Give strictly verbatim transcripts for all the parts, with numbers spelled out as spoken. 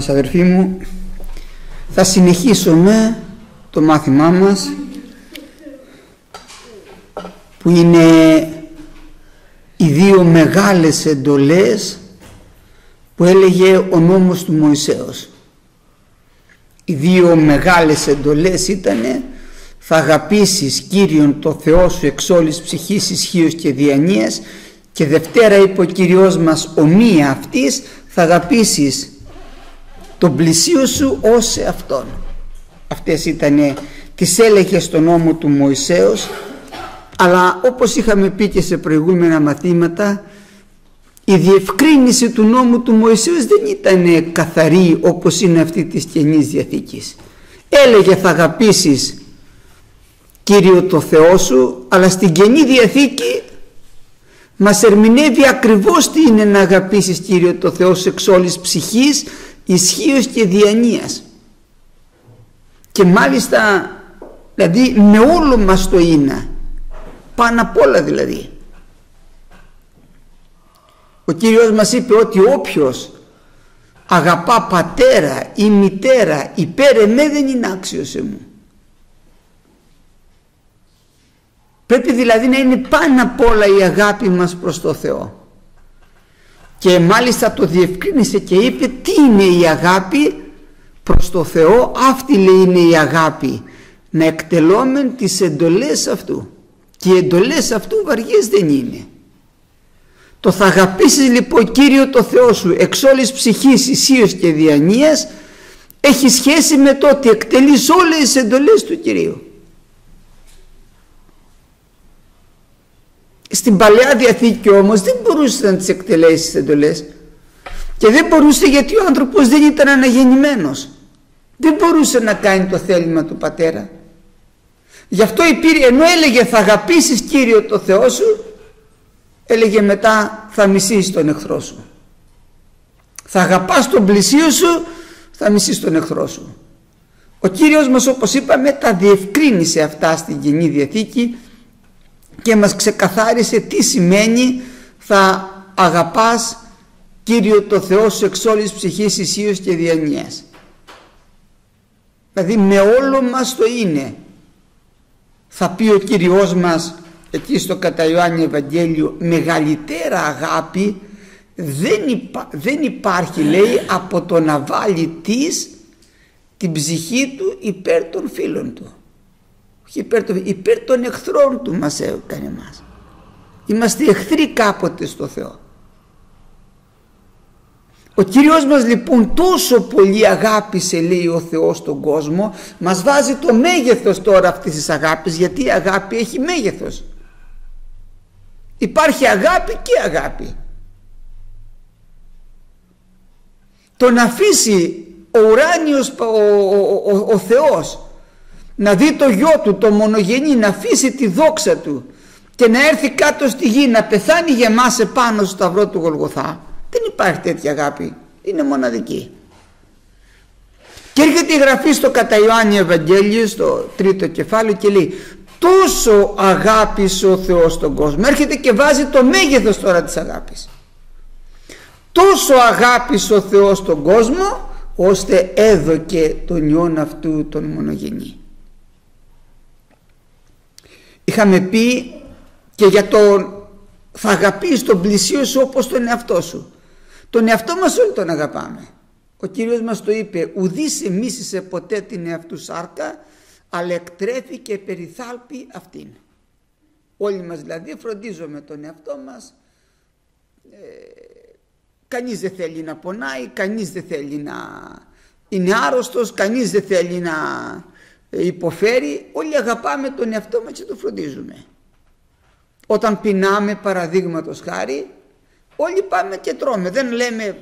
Αδερφοί μου, θα συνεχίσουμε το μάθημά μας που είναι οι δύο μεγάλες εντολές που έλεγε ο νόμος του Μωυσέως. Οι δύο μεγάλες εντολές ήτανε: θα αγαπήσεις Κύριον το Θεό σου εξ όλης ψυχής, ισχύως και διανοίας, και Δευτέρα είπε ο Κυριός μας ομοία αυτής, θα αγαπήσεις τον πλησίο σου ως εαυτόν. Αυτές ήτανε, τις έλεγε στο νόμο του Μωυσέως, αλλά όπως είχαμε πει και σε προηγούμενα μαθήματα, η διευκρίνηση του νόμου του Μωυσέως δεν ήταν καθαρή όπως είναι αυτή της Καινής Διαθήκης. Έλεγε θα αγαπήσεις Κύριο το Θεό σου, αλλά στην Καινή Διαθήκη μας ερμηνεύει ακριβώς τι είναι να αγαπήσεις Κύριο το Θεό σου εξ όλης ψυχής, ισχύως και διανοίας. Και μάλιστα δηλαδή με όλο μας το είναι, πάνω απ' όλα δηλαδή. Ο Κύριος μας είπε ότι όποιος αγαπά πατέρα ή μητέρα υπέρ εμέ δεν είναι άξιος εμού. Πρέπει δηλαδή να είναι πάνω απ' όλα η αγάπη μας προς το Θεό. Και μάλιστα το διευκρίνησε και είπε τι είναι η αγάπη προς το Θεό. Αυτή λέει είναι η αγάπη, να εκτελώμεν τις εντολές αυτού. Και οι εντολές αυτού βαριές δεν είναι. Το θα αγαπήσεις λοιπόν Κύριο το Θεό σου εξ όλης ψυχής, ισχύως και διανοίας έχει σχέση με το ότι εκτελείς όλες τις εντολές του Κυρίου. Στην Παλαιά Διαθήκη όμως δεν μπορούσε να τις εκτελέσει τις εντολές, και δεν μπορούσε γιατί ο άνθρωπος δεν ήταν αναγεννημένος, δεν μπορούσε να κάνει το θέλημα του πατέρα. Γι' αυτό υπήρχε, ενώ έλεγε θα αγαπήσεις Κύριο το Θεό σου, έλεγε μετά θα μισείς τον εχθρό σου. Θα αγαπάς τον πλησίο σου, θα μισείς τον εχθρό σου. Ο Κύριος μας, όπως είπαμε, τα διευκρίνησε αυτά στην Καινή Διαθήκη και μας ξεκαθάρισε τι σημαίνει θα αγαπάς Κύριο το Θεό σου εξ όλης ψυχής, ισχύως και διανοίας. Δηλαδή με όλο μας το είναι. Θα πει ο Κύριος μας εκεί στο κατά Ιωάννη Ευαγγέλιο, μεγαλύτερα αγάπη δεν, υπά, δεν υπάρχει λέει από το να βάλει της την ψυχή του υπέρ των φίλων του. Υπέρ των, υπέρ των εχθρών του μας έκανε εμάς. Είμαστε εχθροί κάποτε στο Θεό. Ο Κύριος μας λοιπόν τόσο πολύ αγάπησε λέει ο Θεός τον κόσμο, μας βάζει το μέγεθος τώρα αυτής της αγάπης, γιατί η αγάπη έχει μέγεθος. Υπάρχει αγάπη και αγάπη. Το να αφήσει ο ουράνιος ο, ο, ο, ο Θεός να δει το γιο του το μονογενή, να αφήσει τη δόξα του και να έρθει κάτω στη γη να πεθάνει για μας επάνω στο σταυρό του Γολγοθά, δεν υπάρχει τέτοια αγάπη, είναι μοναδική. Και έρχεται η γραφή στο κατά Ιωάννη Ευαγγέλιο στο τρίτο κεφάλαιο και λέει τόσο αγάπησε ο Θεός τον κόσμο. Έρχεται και βάζει το μέγεθος τώρα της αγάπης. Τόσο αγάπησε ο Θεός τον κόσμο ώστε έδωκε τον Υιόν αυτού τον μονογενή. Είχαμε πει και για τον θα αγαπείς τον πλησίο σου όπως τον εαυτό σου. Τον εαυτό μας όλοι τον αγαπάμε. Ο Κύριος μας το είπε, ουδής εμίσησε ποτέ την εαυτού σάρκα, αλλά εκτρέφει και περιθάλπει αυτήν. Όλοι μας δηλαδή φροντίζουμε τον εαυτό μας. Ε, κανείς δεν θέλει να πονάει, κανείς δεν θέλει να είναι άρρωστος, κανείς δεν θέλει να υποφέρει. Όλοι αγαπάμε τον εαυτό μας και το φροντίζουμε. Όταν πεινάμε παραδείγματος χάρη, όλοι πάμε και τρώμε. Δεν λέμε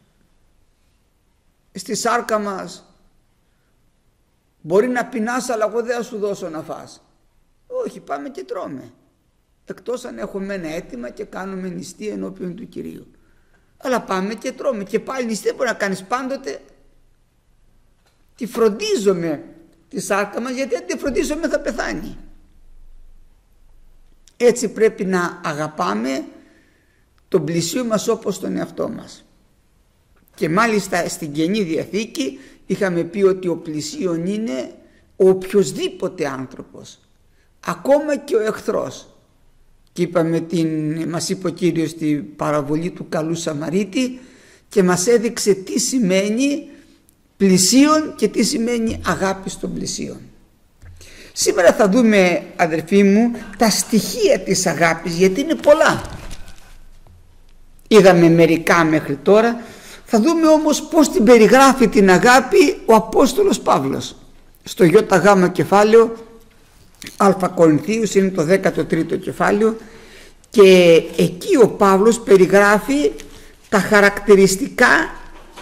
στη σάρκα μας μπορεί να πεινάς αλλά εγώ δεν θα σου δώσω να φας. Όχι, πάμε και τρώμε. Εκτός αν έχουμε ένα αίτημα και κάνουμε νηστεία ενώπιον του Κυρίου. Αλλά πάμε και τρώμε. Και πάλι νηστεία μπορεί να κάνεις πάντοτε. Τη φροντίζομαι τη σάρκα μας, γιατί αν τη φροντίζομαι θα πεθάνει. Έτσι πρέπει να αγαπάμε τον πλησίο μας όπως τον εαυτό μας. Και μάλιστα στην Καινή Διαθήκη είχαμε πει ότι ο πλησίον είναι ο οποιοσδήποτε άνθρωπος, ακόμα και ο εχθρός. Και είπαμε την, μας είπε ο Κύριος στην παραβολή του καλού Σαμαρίτη και μας έδειξε τι σημαίνει πλησίον και τι σημαίνει αγάπη στον πλησίον. Σήμερα θα δούμε, αδερφοί μου, τα στοιχεία της αγάπης, γιατί είναι πολλά. Είδαμε μερικά μέχρι τώρα, θα δούμε όμως πώς την περιγράφει την αγάπη ο Απόστολος Παύλος. Στο ΙΓ κεφάλαιο, Α Κορινθίους, είναι το δέκατο τρίτο κεφάλαιο, και εκεί ο Παύλος περιγράφει τα χαρακτηριστικά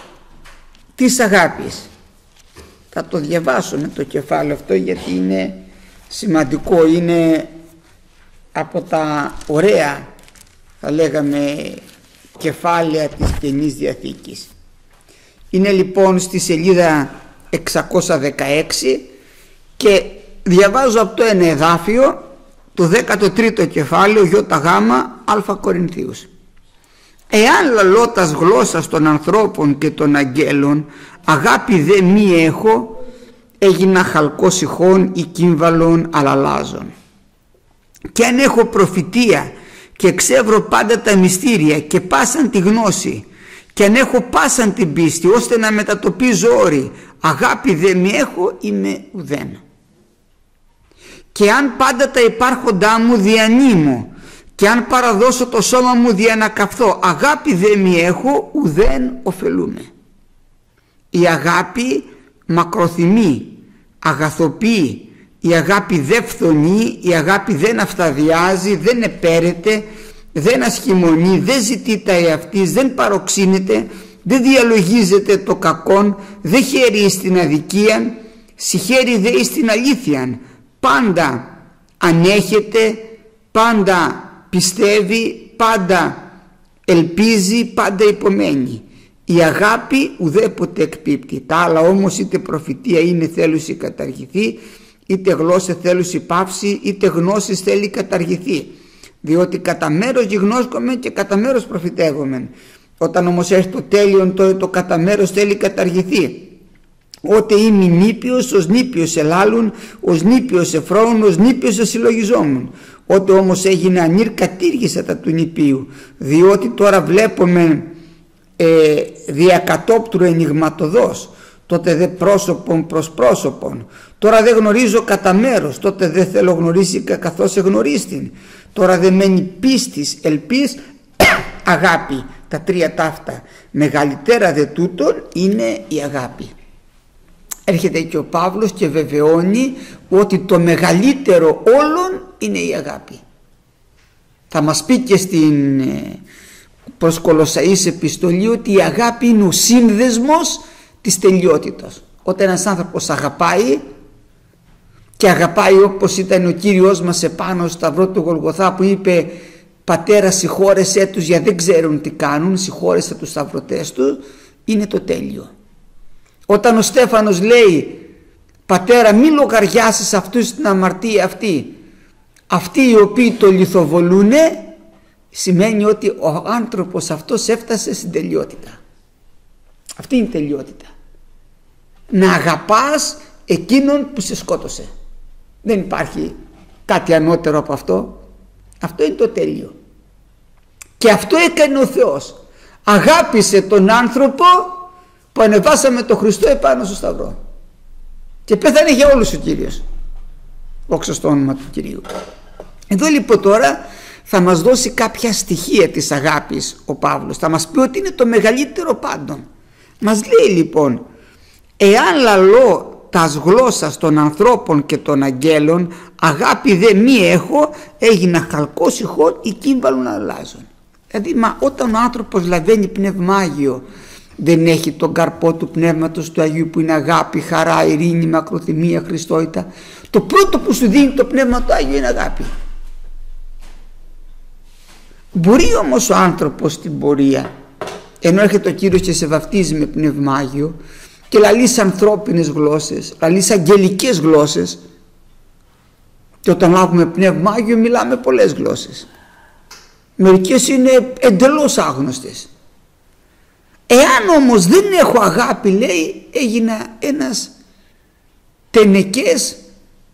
της αγάπης. Θα το διαβάσουμε το κεφάλαιο αυτό, γιατί είναι σημαντικό, είναι από τα ωραία, θα λέγαμε, κεφάλαια της Καινής Διαθήκης. Είναι λοιπόν στη σελίδα εξακόσια δεκαέξι και διαβάζω από το ένα εδάφιο, το δέκατο τρίτο κεφάλαιο ΙΓ Α Κορινθίους. Εάν λαλώ τας γλώσσας των ανθρώπων και των αγγέλων, αγάπη δε μη έχω, έγινα χαλκός ηχών ή κύμβαλον αλαλάζων. Και αν έχω προφητεία και εξεύρω πάντα τα μυστήρια και πάσαν τη γνώση, και αν έχω πάσαν την πίστη ώστε να μετατοπίζω όρη, αγάπη δε μη έχω, είμαι ουδέν. Και αν πάντα τα υπάρχοντά μου διανύμω, και αν παραδώσω το σώμα μου δια να καυθώ, αγάπη δε μη έχω, ουδέν ωφελούμε. Η αγάπη μακροθυμεί, αγαθοποιεί, η αγάπη δεν φθονεί, η αγάπη δεν αυταδιάζει, δεν επέρεται, δεν ασχημονεί, δεν ζητεί τα εαυτής, δεν παροξύνεται, δεν διαλογίζεται το κακόν, δεν χαίρει εις την αδικίαν, συχαίρει δε εις την αλήθειαν, πάντα ανέχεται, πάντα πιστεύει, πάντα ελπίζει, πάντα υπομένει. Η αγάπη ουδέποτε εκπίπτει. Τα άλλα όμως, είτε προφητεία είναι θέλουση καταργηθεί, είτε γλώσσα θέλουση πάυση, είτε γνώση θέλει καταργηθεί. Διότι κατά μέρος γιγνώσκομεν και κατά μέρος προφητεύομεν. Όταν όμως έρθει το τέλειον, τότε το κατά μέρος θέλει καταργηθεί. Ότε είμαι νήπιος, ως νήπιος ελάλουν, ως νήπιος εφρόν, ως νήπιος εσυλλογιζόμουν. Ότε όμως έγινε ανήρ, κατήργησα τα του νηπίου. Διότι τώρα βλέπουμε ε, διακατόπτρου ενιγματοδός, τότε δε πρόσωπον προς πρόσωπον. Τώρα δεν γνωρίζω κατά μέρος, τότε δεν θέλω γνωρίσει καθώς εγνωρίστην. Τώρα δεν μένει πίστης, ελπίς, αγάπη. Τα τρία ταύτα. Μεγαλύτερα δε τούτον είναι η αγάπη. Έρχεται και ο Παύλος και βεβαιώνει ότι το μεγαλύτερο όλων είναι η αγάπη. Θα μας πει και στην προς Κολοσσαείς επιστολή ότι η αγάπη είναι ο σύνδεσμος της τελειότητας. Όταν ένας άνθρωπος αγαπάει, και αγαπάει όπως ήταν ο Κύριος μας επάνω στο σταυρό του Γολγοθά, που είπε «Πατέρα, συγχώρεσέ τους γιατί δεν ξέρουν τι κάνουν, συγχώρεσε τους σταυρωτές τους», είναι το τέλειο. Όταν ο Στέφανος λέει «Πατέρα, μη λογαριάσεις αυτούς την αμαρτία αυτή», αυτοί οι οποίοι το λιθοβολούνε, σημαίνει ότι ο άνθρωπος αυτός έφτασε στην τελειότητα. Αυτή είναι η τελειότητα. Να αγαπάς εκείνον που σε σκότωσε. Δεν υπάρχει κάτι ανώτερο από αυτό. Αυτό είναι το τέλειο. Και αυτό έκανε ο Θεός. Αγάπησε τον άνθρωπο που ανεβάσαμε τον Χριστό επάνω στο σταυρό. Και πέθανε για όλους ο Κύριος. Δόξα στο όνομα του Κυρίου. Εδώ λοιπόν τώρα θα μας δώσει κάποια στοιχεία της αγάπης ο Παύλος. Θα μας πει ότι είναι το μεγαλύτερο πάντων. Μας λέει λοιπόν, εάν λαλώ τας γλώσσας των ανθρώπων και των αγγέλων, αγάπη δε μη έχω, έγινα χαλκός ηχών ή κύμβαλον αλλάζων. Δηλαδή, μα όταν ο άνθρωπος λαβαίνει πνεύμα Άγιο, δεν έχει τον καρπό του πνεύματος του Αγίου που είναι αγάπη, χαρά, ειρήνη, μακροθυμία, χριστότητα. Το πρώτο που σου δίνει το πνεύμα του Άγιο είναι αγάπη. Μπορεί όμως ο άνθρωπος στην πορεία, ενώ έρχεται ο Κύριος και σε βαφτίζει με πνεύμα Άγιο και λαλείς ανθρώπινες γλώσσες, λαλείς αγγελικές γλώσσες, και όταν λάβουμε πνεύμα Άγιο μιλάμε πολλές γλώσσες. Μερικές είναι εντελώς άγνωστες. Εάν όμως δεν έχω αγάπη, λέει, έγινα ένας τενεκές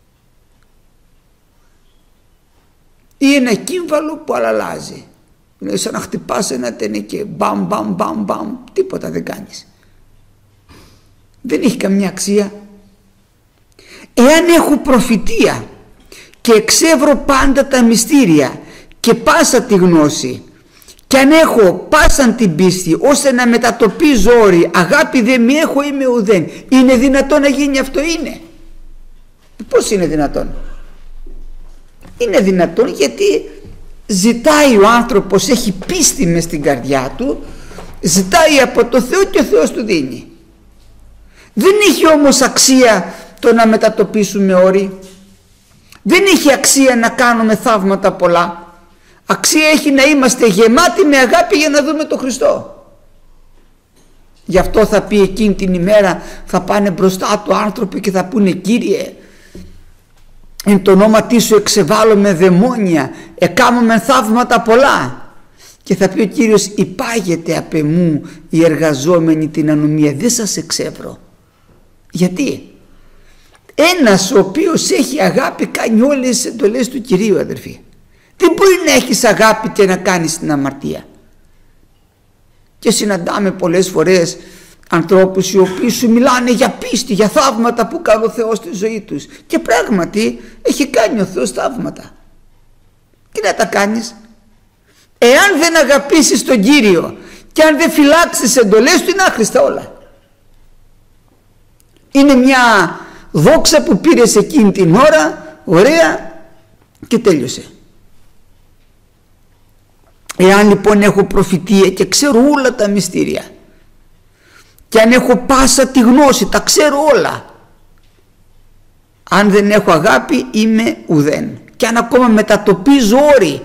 ή ένα κύμβαλο που αλλάζει. Είναι σαν να χτυπάς ένα τενεκέ, μπαμ μπαμ μπαμ μπαμ, τίποτα δεν κάνεις. Δεν έχει καμιά αξία. Εάν έχω προφητεία και εξεύρω πάντα τα μυστήρια και πάσα τη γνώση, και αν έχω πάσαν την πίστη ώστε να μετατοπίζω όρη, αγάπη δεν μη έχω είμαι ουδέν, είναι δυνατόν να γίνει αυτό? Είναι. Πώς είναι δυνατόν? Είναι δυνατόν γιατί ζητάει ο άνθρωπος, έχει πίστη μες στην καρδιά του, ζητάει από το Θεό και ο Θεός του δίνει. Δεν έχει όμως αξία το να μετατοπίσουμε όρη, δεν έχει αξία να κάνουμε θαύματα πολλά. Αξία έχει να είμαστε γεμάτοι με αγάπη για να δούμε τον Χριστό. Γι' αυτό θα πει εκείνη την ημέρα, θα πάνε μπροστά του άνθρωποι και θα πούνε, Κύριε, εν το όνομα τι σου εξεβάλλουμε δαιμόνια, εκάμουμε θαύματα πολλά. Και θα πει ο Κύριος, υπάγεται απ' εμού οι εργαζόμενοι την ανομία, δεν σας εξεύρω. Γιατί? Ένας ο οποίος έχει αγάπη κάνει όλες τις εντολές του Κυρίου, αδερφοί. Δεν μπορεί να έχεις αγάπη και να κάνεις την αμαρτία. Και συναντάμε πολλές φορές ανθρώπους οι οποίοι σου μιλάνε για πίστη, για θαύματα που κάνει ο Θεός στη ζωή τους, και πράγματι έχει κάνει ο Θεός θαύματα. Τι να τα κάνεις? Εάν δεν αγαπήσεις τον Κύριο και αν δεν φυλάξεις εντολές του, είναι άχρηστα όλα. Είναι μια δόξα που πήρες εκείνη την ώρα, ωραία, και τέλειωσε. Εάν λοιπόν έχω προφητεία και ξέρω όλα τα μυστήρια, και αν έχω πάσα τη γνώση, τα ξέρω όλα, αν δεν έχω αγάπη είμαι ουδέν. Και αν ακόμα μετατοπίζω όρη,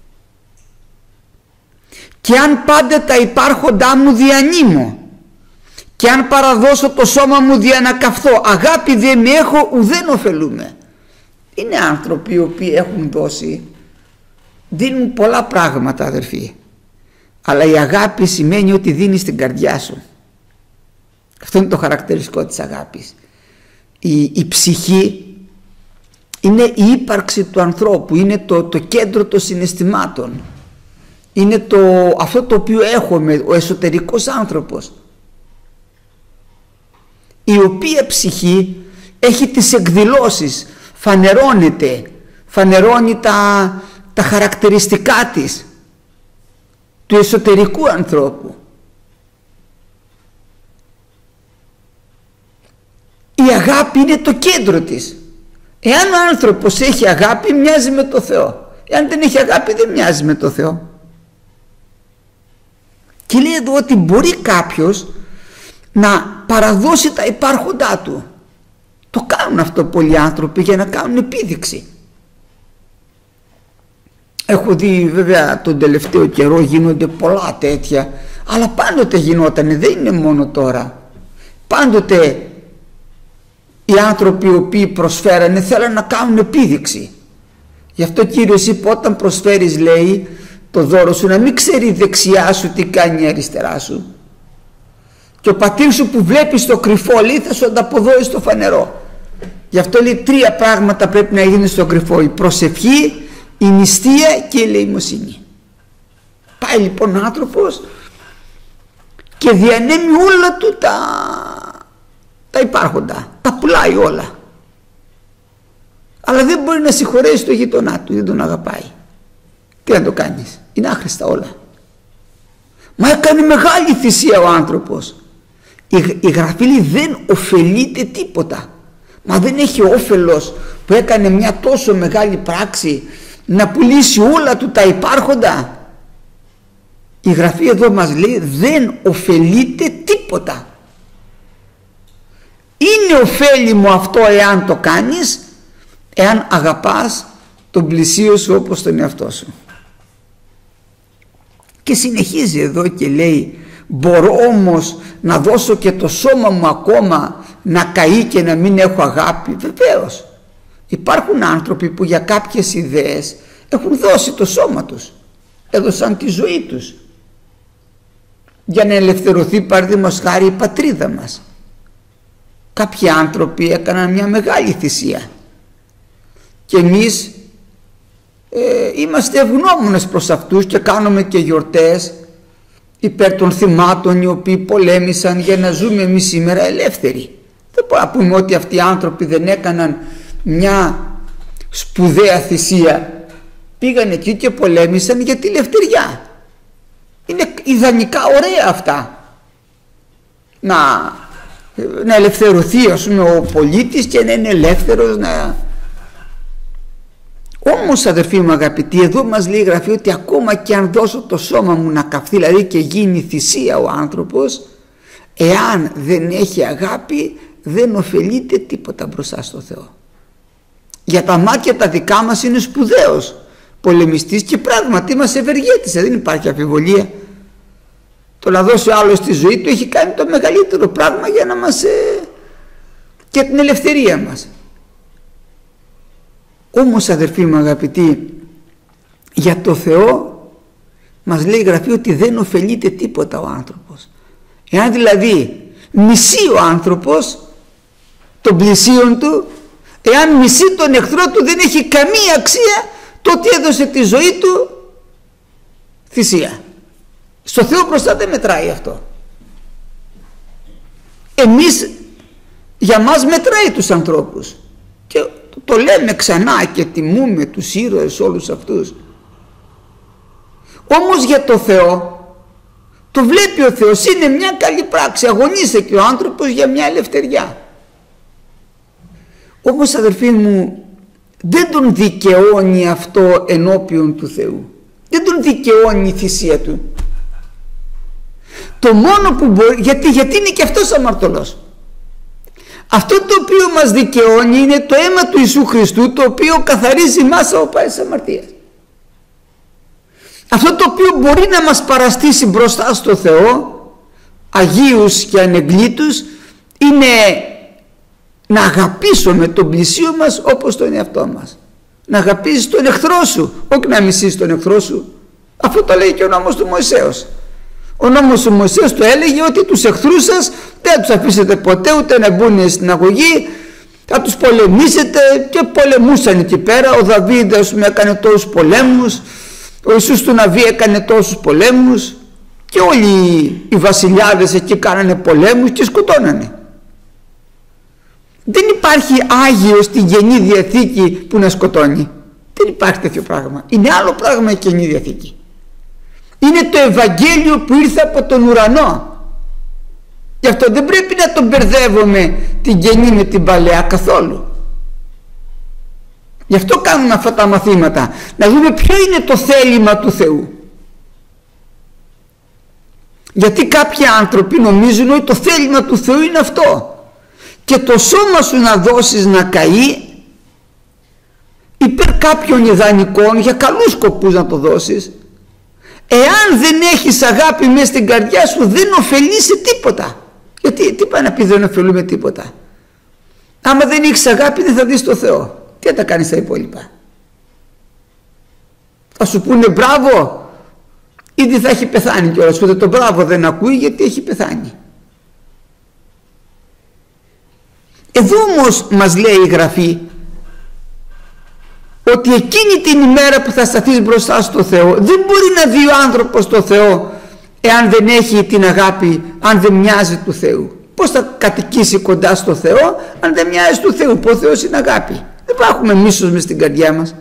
και αν πάντα τα υπάρχοντά μου διανύμω, και αν παραδώσω το σώμα μου δια να καυθώ, αγάπη δεν με έχω ουδέν ωφελούμε. Είναι άνθρωποι οι οποίοι έχουν δώσει, δίνουν πολλά πράγματα, αδερφοί, αλλά η αγάπη σημαίνει ότι δίνεις την καρδιά σου. Αυτό είναι το χαρακτηριστικό της αγάπης. Η, η ψυχή είναι η ύπαρξη του ανθρώπου, είναι το, το κέντρο των συναισθημάτων, είναι το, αυτό το οποίο έχουμε, ο εσωτερικός άνθρωπος, η οποία ψυχή έχει τις εκδηλώσεις, φανερώνεται, φανερώνει τα, τα χαρακτηριστικά της, του εσωτερικού ανθρώπου. Η αγάπη είναι το κέντρο της. Εάν ο άνθρωπος έχει αγάπη, μοιάζει με το Θεό. Εάν δεν έχει αγάπη, δεν μοιάζει με το Θεό. Και λέει εδώ ότι μπορεί κάποιος να παραδώσει τα υπάρχοντά του. Το κάνουν αυτό πολλοί άνθρωποι για να κάνουν επίδειξη. Έχω δει βέβαια τον τελευταίο καιρό γίνονται πολλά τέτοια, αλλά πάντοτε γινότανε, δεν είναι μόνο τώρα. Πάντοτε οι άνθρωποι οι οποίοι προσφέρανε θέλαν να κάνουν επίδειξη. Γι' αυτό Κύριος είπε, όταν προσφέρεις, λέει, το δώρο σου, να μην ξέρει η δεξιά σου τι κάνει η αριστερά σου, και ο πατήρ σου που βλέπει στο κρυφό, λέει, θα σου ανταποδώσει στο φανερό. Γι' αυτό λέει τρία πράγματα πρέπει να γίνουν στο κρυφό: η προσευχή, η νηστεία και η ελεημοσύνη. Πάει λοιπόν ο άνθρωπος και διανέμει όλα του τα, τα υπάρχοντα, τα πουλάει όλα, αλλά δεν μπορεί να συγχωρέσει τον γείτονά του, δεν τον αγαπάει. Τι να το κάνεις? Είναι άχρηστα όλα. Μα έκανε μεγάλη θυσία ο άνθρωπος. Η, η Γραφή λέει δεν ωφελείται τίποτα. Μα δεν έχει όφελος που έκανε μια τόσο μεγάλη πράξη να πουλήσει όλα του τα υπάρχοντα? Η Γραφή εδώ μας λέει δεν ωφελείται τίποτα. Είναι ωφέλιμο αυτό εάν το κάνεις, εάν αγαπάς τον πλησίο σου όπως τον εαυτό σου. Και συνεχίζει εδώ και λέει, μπορώ όμως να δώσω και το σώμα μου ακόμα να καεί και να μην έχω αγάπη? Βεβαίως. Υπάρχουν άνθρωποι που για κάποιες ιδέες έχουν δώσει το σώμα τους, έδωσαν τη ζωή τους. για να ελευθερωθεί παραδείγματος χάρη η πατρίδα μας. Κάποιοι άνθρωποι έκαναν μια μεγάλη θυσία και εμείς ε, είμαστε ευγνώμονες προς αυτούς και κάνουμε και γιορτές υπέρ των θυμάτων οι οποίοι πολέμησαν για να ζούμε εμείς σήμερα ελεύθεροι. Δεν μπορούμε να πούμε ότι αυτοί οι άνθρωποι δεν έκαναν μια σπουδαία θυσία. Πήγαν εκεί και πολέμησαν για τη ελευθεριά. Είναι ιδανικά ωραία αυτά. Να, να ελευθερωθεί, ας πούμε, ο πολίτης και να είναι ελεύθερος. Να... Όμως, αδερφοί μου αγαπητοί, εδώ μας λέει η Γραφή ότι ακόμα και αν δώσω το σώμα μου να καυθεί, δηλαδή και γίνει θυσία ο άνθρωπος, εάν δεν έχει αγάπη δεν ωφελείται τίποτα μπροστά στο Θεό. Για τα μάτια τα δικά μας είναι σπουδαίος πολεμιστής και πράγματι μας ευεργέτησε, δεν υπάρχει αμφιβολία. Το να δώσει ο άλλος τη ζωή του έχει κάνει το μεγαλύτερο πράγμα για να μας ε, και την ελευθερία μας. Όμως, αδερφοί μου αγαπητοί, για το Θεό μας λέει η Γραφή ότι δεν ωφελείται τίποτα ο άνθρωπος. Εάν δηλαδή μισεί ο άνθρωπος τον πλησίον του, εάν μισεί τον εχθρό του, δεν έχει καμία αξία το ότι έδωσε τη ζωή του θυσία. Στο Θεό μπροστά δεν μετράει αυτό. Εμείς, για μας μετράει τους ανθρώπους και το λέμε ξανά και τιμούμε τους ήρωες όλους αυτούς. Όμως για το Θεό, το βλέπει ο Θεός, είναι μια καλή πράξη, αγωνίζεται και ο άνθρωπος για μια ελευθεριά. Όμως, αδερφοί μου, δεν τον δικαιώνει αυτό ενώπιον του Θεού. Δεν τον δικαιώνει η θυσία του. Το μόνο που μπορεί, γιατί, γιατί είναι και αυτός αμαρτωλός. Αυτό το οποίο μας δικαιώνει είναι το αίμα του Ιησού Χριστού, το οποίο καθαρίζει μας από πάσης αμαρτίας. Αυτό το οποίο μπορεί να μας παραστήσει μπροστά στο Θεό, αγίους και ανεγκλήτους, είναι να αγαπήσουμε τον πλησίο μας όπως τον εαυτό μας. Να αγαπήσεις τον εχθρό σου, όχι να μισείς τον εχθρό σου. Αυτό το λέει και ο νόμος του Μωυσέως. Ο νόμος του Μωυσέως το έλεγε ότι τους εχθρούς σας δεν τους αφήσετε ποτέ ούτε να μπουν στην αγωγή, θα τους πολεμήσετε, και πολεμούσαν εκεί πέρα. Ο Δαβίδ, ας πούμε, έκανε τόσους πολέμους, ο Ιησούς του Ναβί έκανε τόσους πολέμους και όλοι οι βασιλιάδες εκεί κάνανε πολέμους και σκοτώνανε. Δεν υπάρχει Άγιος στην Καινή Διαθήκη που να σκοτώνει. Δεν υπάρχει τέτοιο πράγμα. Είναι άλλο πράγμα η Καινή Διαθήκη. Είναι το Ευαγγέλιο που ήρθε από τον ουρανό. Γι' αυτό δεν πρέπει να τον μπερδεύουμε την Καινή με την Παλαιά καθόλου. Γι' αυτό κάνουμε αυτά τα μαθήματα, να δούμε ποιο είναι το θέλημα του Θεού. Γιατί κάποιοι άνθρωποι νομίζουν ότι το θέλημα του Θεού είναι αυτό, και το σώμα σου να δώσεις να καεί υπέρ κάποιων ιδανικών, για καλούς σκοπούς να το δώσεις. Εάν δεν έχεις αγάπη μέσα στην καρδιά σου, δεν ωφελείσαι τίποτα. Γιατί τι πάει να πει δεν ωφελούμε τίποτα? Άμα δεν έχεις αγάπη δεν θα δεις το Θεό. Τι θα τα κάνεις τα υπόλοιπα? Θα σου πούνε μπράβο, ήδη θα έχει πεθάνει κιόλας. Ούτε το μπράβο δεν ακούει, γιατί έχει πεθάνει. Εδώ όμως μας λέει η Γραφή ότι εκείνη την ημέρα που θα σταθείς μπροστά στο Θεό, δεν μπορεί να δει ο άνθρωπος το Θεό εάν δεν έχει την αγάπη, αν δεν μοιάζει του Θεού. Πώς θα κατοικήσει κοντά στο Θεό αν δεν μοιάζει του Θεού? Που ο Θεός είναι αγάπη. Δεν υπάρχουμε μίσος μες στην καρδιά μας.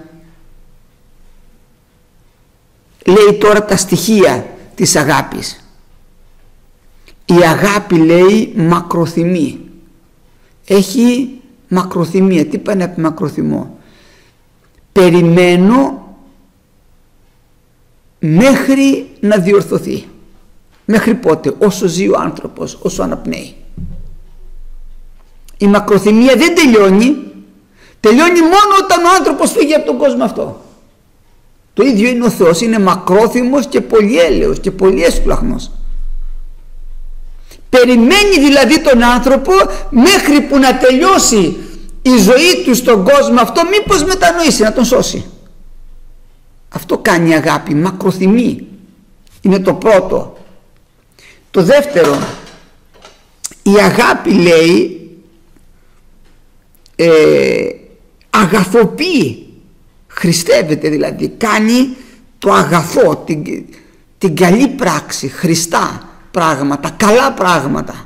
Λέει τώρα τα στοιχεία της αγάπης. Η αγάπη, λέει, μακροθυμεί. Έχει μακροθυμία. Τι πάει να πει μακροθυμώ? Περιμένω μέχρι να διορθωθεί. Μέχρι πότε? Όσο ζει ο άνθρωπος, όσο αναπνέει. Η μακροθυμία δεν τελειώνει. Τελειώνει μόνο όταν ο άνθρωπος φύγει από τον κόσμο αυτό. Το ίδιο είναι ο Θεός. Είναι μακρόθυμος και πολυέλεος και πολύ έσπλαχνος. Περιμένει δηλαδή τον άνθρωπο μέχρι που να τελειώσει η ζωή του στον κόσμο αυτό, μήπως μετανοήσει, να τον σώσει. Αυτό κάνει η αγάπη, μακροθυμεί. Είναι το πρώτο. Το δεύτερο, η αγάπη λέει ε, αγαθοποιεί, χριστεύεται δηλαδή, κάνει το αγαθό, την, την καλή πράξη, χρηστά πράγματα, καλά πράγματα,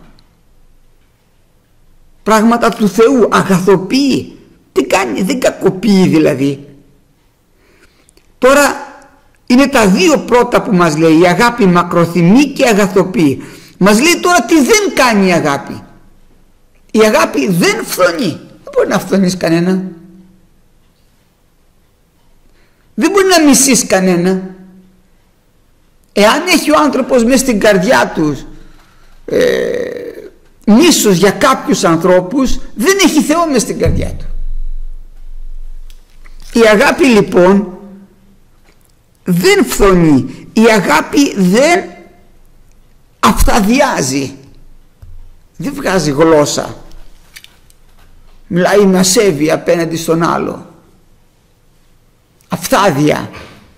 πράγματα του Θεού, αγαθοποιεί. Τι κάνει, δεν κακοποιεί δηλαδή. Τώρα είναι τα δύο πρώτα που μας λέει, η αγάπη μακροθυμεί και αγαθοποιεί. Μας λέει τώρα τι δεν κάνει η αγάπη. Η αγάπη δεν φθονεί. Δεν μπορεί να φθονείς κανένα. Δεν μπορεί να μισείς κανένα. Εάν έχει ο άνθρωπος μέσα στην καρδιά του ε, μίσος για κάποιους ανθρώπους, δεν έχει Θεό μέσα στην καρδιά του. Η αγάπη λοιπόν δεν φθονεί. Η αγάπη δεν αυθαδιάζει. Δεν βγάζει γλώσσα. Μιλάει με ασέβεια απέναντι στον άλλο. Αυθάδεια.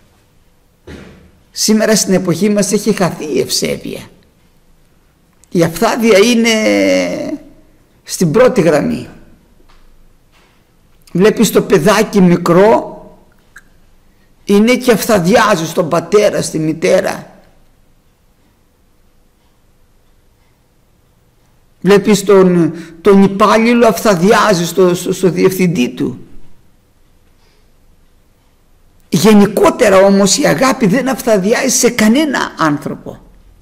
Σήμερα στην εποχή μας έχει χαθεί η ευσέβεια. Η αυθάδεια είναι στην πρώτη γραμμή. Βλέπεις το παιδάκι μικρό, είναι και αυθαδιάζει στον πατέρα, στη μητέρα. Βλέπεις τον, τον υπάλληλο αυθαδιάζει στο, στο, στο διευθυντή του. Γενικότερα όμως η αγάπη δεν αυθαδιάζει σε κανένα άνθρωπο.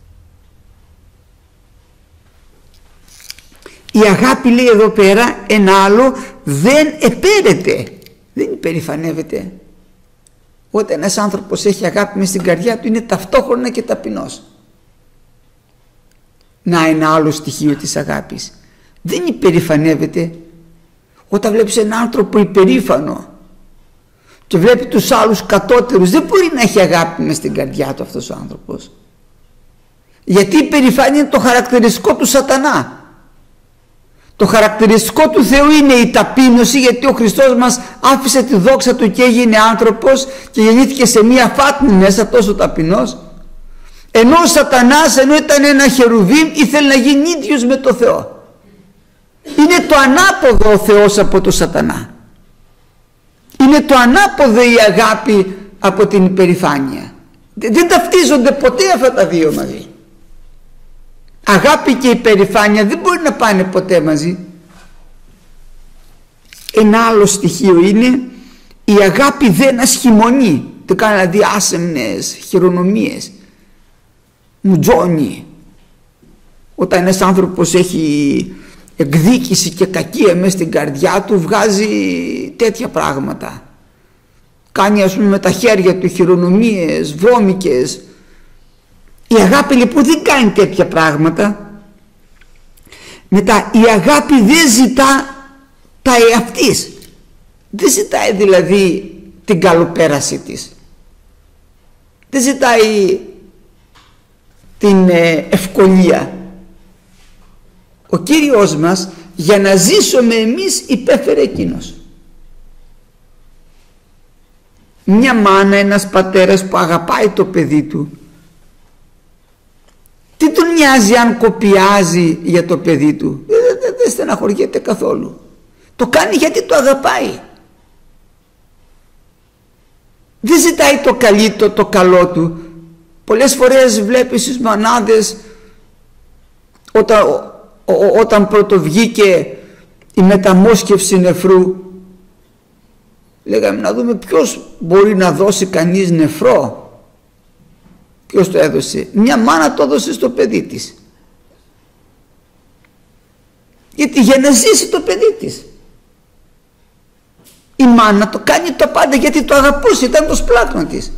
Η αγάπη, λέει εδώ πέρα ένα άλλο, δεν επέρεται, δεν υπερηφανεύεται. Όταν ένας άνθρωπος έχει αγάπη μες στην καρδιά του, είναι ταυτόχρονα και ταπεινός. Να, ένα άλλο στοιχείο της αγάπης, δεν υπερηφανεύεται. Όταν βλέπεις έναν άνθρωπο υπερήφανο και βλέπει τους άλλους κατώτερους, δεν μπορεί να έχει αγάπη μες στην καρδιά του αυτός ο άνθρωπος. Γιατί η υπερηφάνεια είναι το χαρακτηριστικό του σατανά. Το χαρακτηριστικό του Θεού είναι η ταπείνωση, γιατί ο Χριστός μας άφησε τη δόξα του και έγινε άνθρωπος και γεννήθηκε σε μία φάτνη μέσα, τόσο ταπεινός. Ενώ ο σατανάς, ενώ ήταν ένα χερουβίμ, ήθελε να γίνει ίδιος με το Θεό. Είναι το ανάποδο ο Θεός από το σατανά. Είναι το ανάποδο η αγάπη από την υπερηφάνεια. Δεν ταυτίζονται ποτέ αυτά τα δύο μαζί. Αγάπη και υπερηφάνεια δεν μπορεί να πάνε ποτέ μαζί. Ένα άλλο στοιχείο είναι η αγάπη δεν ασχημονεί, δεν κάνει δηλαδή άσεμνες χειρονομίες, μουτζώνει. Όταν ένας άνθρωπος έχει εκδίκηση και κακία μέσα στην καρδιά του, βγάζει τέτοια πράγματα. Κάνει ας πούμε με τα χέρια του χειρονομίες, βρώμικες. Η αγάπη λοιπόν δεν κάνει τέτοια πράγματα. Μετά η αγάπη δεν ζητά τα εαυτής. Δεν ζητάει δηλαδή την καλοπέραση της. Δεν ζητάει την ευκολία. Ο Κύριος μας για να ζήσουμε εμείς υπέφερε εκείνος. Μια μάνα, ένας πατέρας που αγαπάει το παιδί του, τι τον νοιάζει αν κοπιάζει για το παιδί του? Δεν, δεν, δεν στεναχωριέται καθόλου. Το κάνει γιατί το αγαπάει. Δεν ζητάει το καλύτερο, το καλό του. Πολλές φορές βλέπεις στις μανάδες όταν, ό, ό, όταν πρώτο βγήκε η μεταμόσχευση νεφρού, λέγαμε να δούμε ποιος μπορεί να δώσει κανείς νεφρό. Ποιος το έδωσε? Μια μάνα το έδωσε στο παιδί της. Γιατί για να ζήσει το παιδί της. Η μάνα το κάνει το πάντα γιατί το αγαπούσε, ήταν το σπλάτμα της.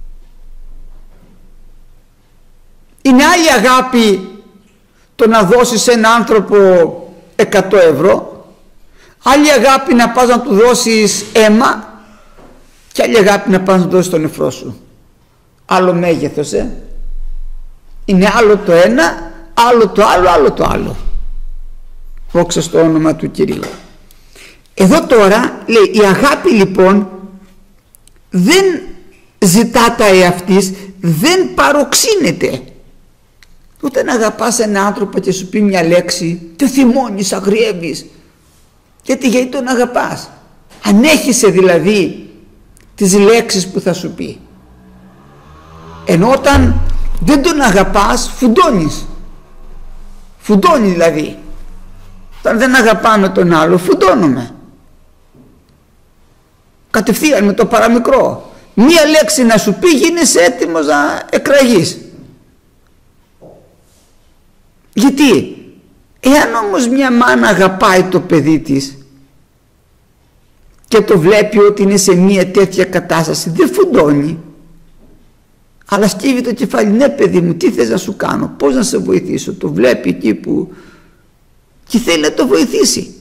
Είναι άλλη αγάπη το να δώσεις σε έναν άνθρωπο εκατό ευρώ, άλλη αγάπη να πας να του δώσεις αίμα και άλλη αγάπη να πας να του δώσεις τον νεφρό σου. Άλλο μέγεθος, ε. Είναι άλλο το ένα, άλλο το άλλο, άλλο το άλλο. Δόξα στο όνομα του Κυρίου. Εδώ τώρα λέει η αγάπη λοιπόν δεν ζητά τα εαυτής, δεν παροξύνεται. Όταν αγαπάς έναν άνθρωπο και σου πει μια λέξη, το θυμώνεις, αγριεύεις. Γιατί, γιατί τον αγαπάς. Ανέχεσαι δηλαδή τις λέξεις που θα σου πει. Ενώ όταν δεν τον αγαπάς, φουντώνεις. Φουντώνει δηλαδή. Όταν δεν αγαπάμε τον άλλο, φουντώνουμε. Κατευθείαν με το παραμικρό. Μία λέξη να σου πει, γίνεσαι έτοιμος να εκραγείς. Γιατί, εάν όμως μια μάνα αγαπάει το παιδί της και το βλέπει ότι είναι σε μια τέτοια κατάσταση, δεν φουντώνει, αλλά σκύβει το κεφάλι. Ναι παιδί μου, τι θες να σου κάνω, πώς να σε βοηθήσω. Το βλέπει εκεί που και θέλει να το βοηθήσει.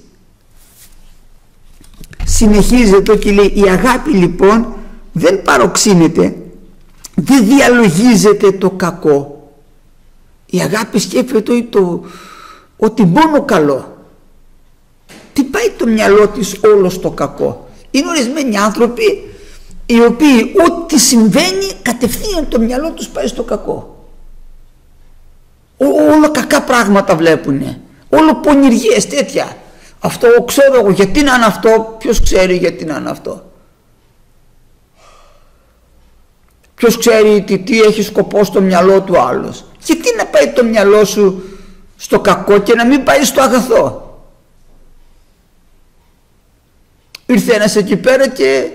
Συνεχίζει εδώ και λέει, η αγάπη λοιπόν δεν παροξύνεται, δεν διαλογίζεται το κακό. Η αγάπη σκέφτεται το, ότι μόνο καλό. Τι πάει το μυαλό της όλο στο κακό. Είναι ορισμένοι άνθρωποι οι οποίοι ό,τι συμβαίνει κατευθείαν το μυαλό τους πάει στο κακό. Ό, όλο κακά πράγματα βλέπουνε, όλο πονηριές τέτοια. Αυτό ξέρω εγώ γιατί να είναι αυτό, ποιος ξέρει γιατί να είναι αυτό. Ποιος ξέρει τι, τι έχει σκοπό στο μυαλό του άλλος. Γιατί να πάει το μυαλό σου στο κακό και να μην πάει στο αγαθό. Ήρθε ένας εκεί πέρα και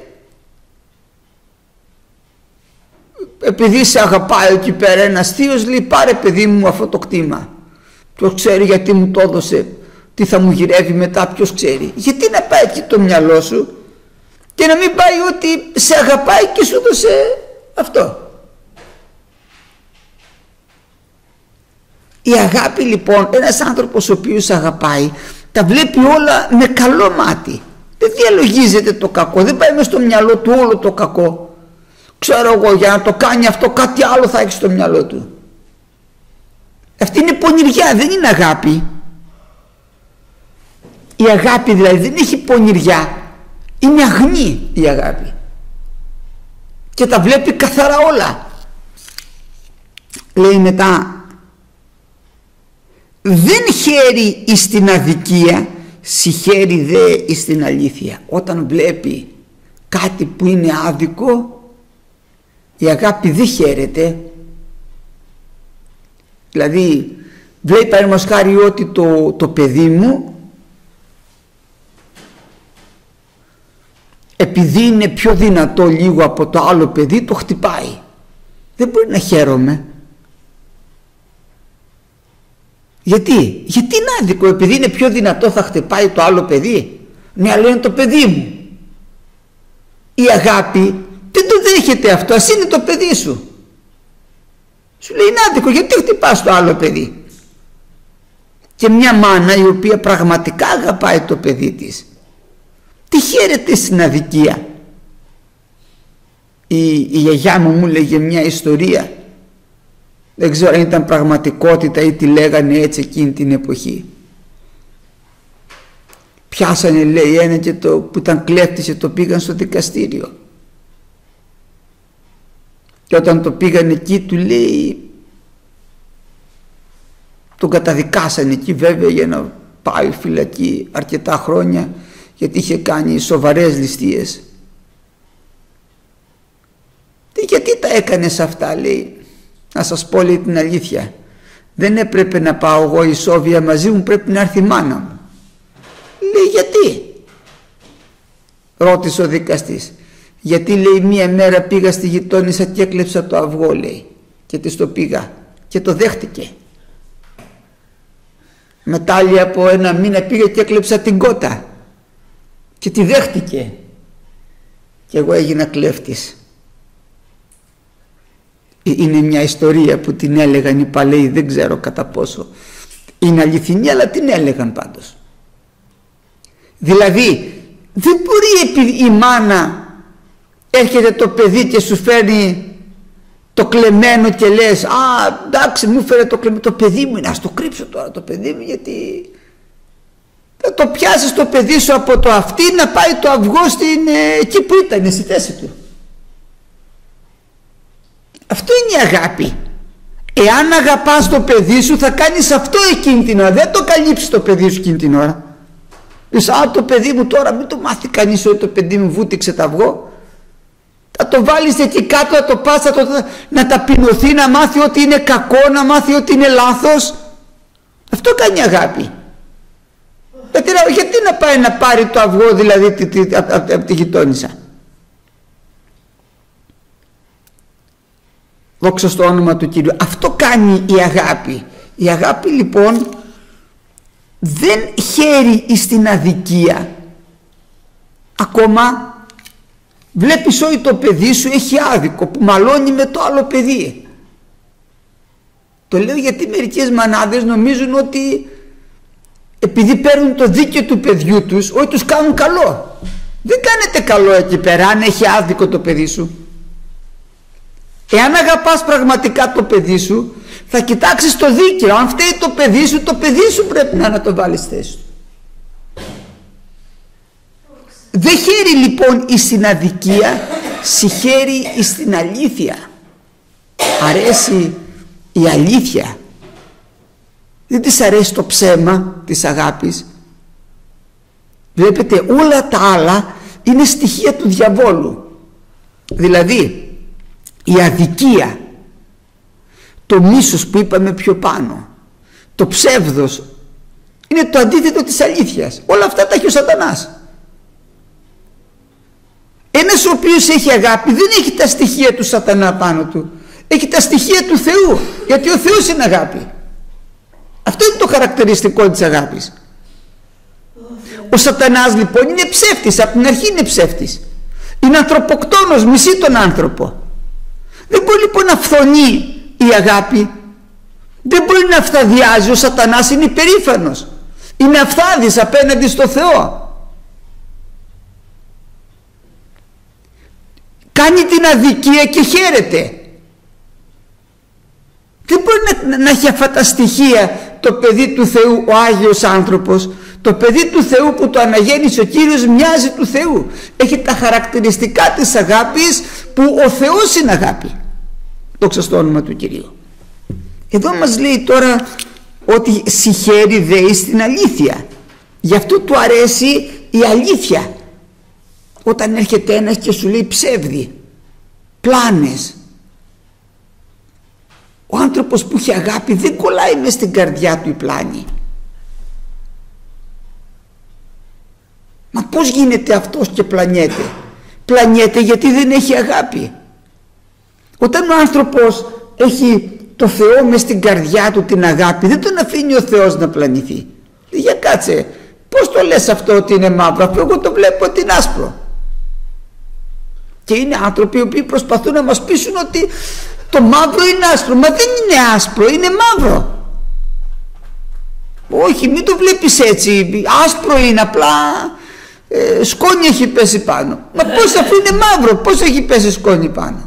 επειδή σε αγαπάει εκεί πέρα ένας θείος, λέει πάρε παιδί μου αυτό το κτήμα. Ποιος ξέρει γιατί μου το έδωσε, τι θα μου γυρεύει μετά, ποιος ξέρει. Γιατί να πάει εκεί το μυαλό σου και να μην πάει ότι σε αγαπάει και σου έδωσε αυτό. Η αγάπη λοιπόν, ένας άνθρωπος ο οποίος αγαπάει, τα βλέπει όλα με καλό μάτι. Δεν διαλογίζεται το κακό, δεν πάει μες στο μυαλό του όλο το κακό. Ξέρω εγώ, για να το κάνει αυτό κάτι άλλο θα έχει στο μυαλό του. Αυτή είναι πονηριά, δεν είναι αγάπη. Η αγάπη δηλαδή δεν έχει πονηριά, είναι αγνή η αγάπη και τα βλέπει καθαρά όλα. Λέει μετά, δεν χαίρει εις την αδικία, συχαίρει δε εις την αλήθεια. Όταν βλέπει κάτι που είναι άδικο, η αγάπη δεν χαίρεται. Δηλαδή βλέπει παραδείγματος χάρη ότι το, το παιδί μου επειδή είναι πιο δυνατό λίγο από το άλλο παιδί, το χτυπάει. Δεν μπορεί να χαίρομαι. Γιατί, γιατί είναι άδικο, επειδή είναι πιο δυνατό θα χτυπάει το άλλο παιδί. Ναι, αλλά είναι το παιδί μου. Η αγάπη δεν το δέχεται αυτό, ας είναι το παιδί σου. Σου λέει είναι άδικο, γιατί χτυπάς το άλλο παιδί. Και μια μάνα η οποία πραγματικά αγαπάει το παιδί της, τι χαίρεται στην αδικία. Η, η γιαγιά μου μου λέγε μια ιστορία, δεν ξέρω αν ήταν πραγματικότητα ή τη λέγανε έτσι εκείνη την εποχή. Πιάσανε λέει ένα και το, που ήταν κλέφτης και το πήγαν στο δικαστήριο. Και όταν το πήγαν εκεί του λέει, τον καταδικάσανε εκεί βέβαια για να πάει φυλακή αρκετά χρόνια, γιατί είχε κάνει σοβαρές ληστείες. Γιατί τα έκανες αυτά, λέει. Να σας πω, λέει, την αλήθεια, δεν έπρεπε να πάω εγώ ισόβια μαζί μου, πρέπει να έρθει η μάνα μου. Λέει γιατί, ρώτησε ο δικαστής. Γιατί λέει μία μέρα πήγα στη γειτόνισσα και έκλεψα το αυγό, λέει, και της το πήγα και το δέχτηκε. Μετά λέει από ένα μήνα πήγα και έκλεψα την κότα και τη δέχτηκε και εγώ έγινα κλέφτης. Είναι μια ιστορία που την έλεγαν οι παλαιοί, δεν ξέρω κατά πόσο είναι αληθινή, αλλά την έλεγαν πάντως. Δηλαδή δεν μπορεί επειδή η μάνα έρχεται το παιδί και σου φέρνει το κλεμμένο και λες, α εντάξει μου φέρε το κλεμμένο, το παιδί μου είναι, ας το κρύψω τώρα το παιδί μου, γιατί θα το πιάσεις το παιδί σου από το αυτί να πάει το αυγό στην, ε, εκεί που ήταν, στη θέση του. Αυτό είναι η αγάπη. Εάν αγαπάς το παιδί σου θα κάνεις αυτό εκείνη την ώρα, δεν το καλύψεις το παιδί σου εκείνη την ώρα. Λες, α, το παιδί μου τώρα μην το μάθει κανείς ότι το παιδί μου βούτυξε τα αυγό. Θα το βάλεις εκεί κάτω, θα το πας, θα το, να ταπεινωθεί, να μάθει ότι είναι κακό, να μάθει ότι είναι λάθος. Αυτό κάνει αγάπη. Γιατί, γιατί να πάει να πάρει το αυγό δηλαδή από, από, από τη γειτόνισσα. Δόξα στο όνομα του Κυρίου. Αυτό κάνει η αγάπη. Η αγάπη λοιπόν δεν χαίρει στην αδικία. Ακόμα βλέπεις ότι το παιδί σου έχει άδικο που μαλώνει με το άλλο παιδί. Το λέω γιατί μερικές μανάδες νομίζουν ότι επειδή παίρνουν το δίκαιο του παιδιού τους ότι τους κάνουν καλό. Δεν κάνετε καλό εκεί πέρα αν έχει άδικο το παιδί σου. Εάν αγαπάς πραγματικά το παιδί σου θα κοιτάξεις το δίκαιο. Αν φταίει το παιδί σου, το παιδί σου πρέπει να, να το βάλεις θέση του. Δεν χαίρει λοιπόν εις την αδικία, συχαίρει εις την αλήθεια. Αρέσει η αλήθεια. Δεν της αρέσει το ψέμα της αγάπης. Βλέπετε, όλα τα άλλα είναι στοιχεία του διαβόλου. Δηλαδή η αδικία, το μίσος που είπαμε πιο πάνω, το ψεύδος είναι το αντίθετο της αλήθειας. Όλα αυτά τα έχει ο σατανάς. Ένας ο οποίος έχει αγάπη δεν έχει τα στοιχεία του σατανά πάνω του, έχει τα στοιχεία του Θεού, γιατί ο Θεός είναι αγάπη. Αυτό είναι το χαρακτηριστικό της αγάπης. Ο σατανάς λοιπόν είναι ψεύτης, από την αρχή είναι ψεύτης, είναι ανθρωποκτόνος, μισεί τον άνθρωπο. Δεν μπορεί λοιπόν να φθονεί η αγάπη, δεν μπορεί να αυθαδιάζει. Ο σατανάς είναι υπερήφανος, είναι αυθάδης απέναντι στο Θεό. Κάνει την αδικία και χαίρεται. Δεν μπορεί να, να έχει αυτά τα στοιχεία το παιδί του Θεού, ο Άγιος άνθρωπος. Το παιδί του Θεού που το αναγέννησε ο Κύριος μοιάζει του Θεού. Έχει τα χαρακτηριστικά της αγάπης που ο Θεός είναι αγάπη. Δόξα στο όνομα του Κυρίου. Εδώ μας λέει τώρα ότι συχαίρει δε στην αλήθεια. Γι' αυτό του αρέσει η αλήθεια. Όταν έρχεται ένας και σου λέει ψεύδι, πλάνες, ο άνθρωπος που έχει αγάπη δεν κολλάει μες στην καρδιά του η πλάνη. Μα πώς γίνεται αυτός και πλανιέται? Πλανιέται γιατί δεν έχει αγάπη. Όταν ο άνθρωπος έχει το Θεό μες στην καρδιά του, την αγάπη, δεν τον αφήνει ο Θεός να πλανηθεί. Για κάτσε, πώς το λες αυτό ότι είναι μαύρο, αφού εγώ το βλέπω ότι είναι άσπρο? Και είναι άνθρωποι οι οποίοι προσπαθούν να μας πείσουν ότι το μαύρο είναι άσπρο. Μα δεν είναι άσπρο, είναι μαύρο. Όχι, μην το βλέπεις έτσι, άσπρο είναι, απλά ε, σκόνη έχει πέσει πάνω. Μα πώς, αφού είναι μαύρο, πώς έχει πέσει σκόνη πάνω?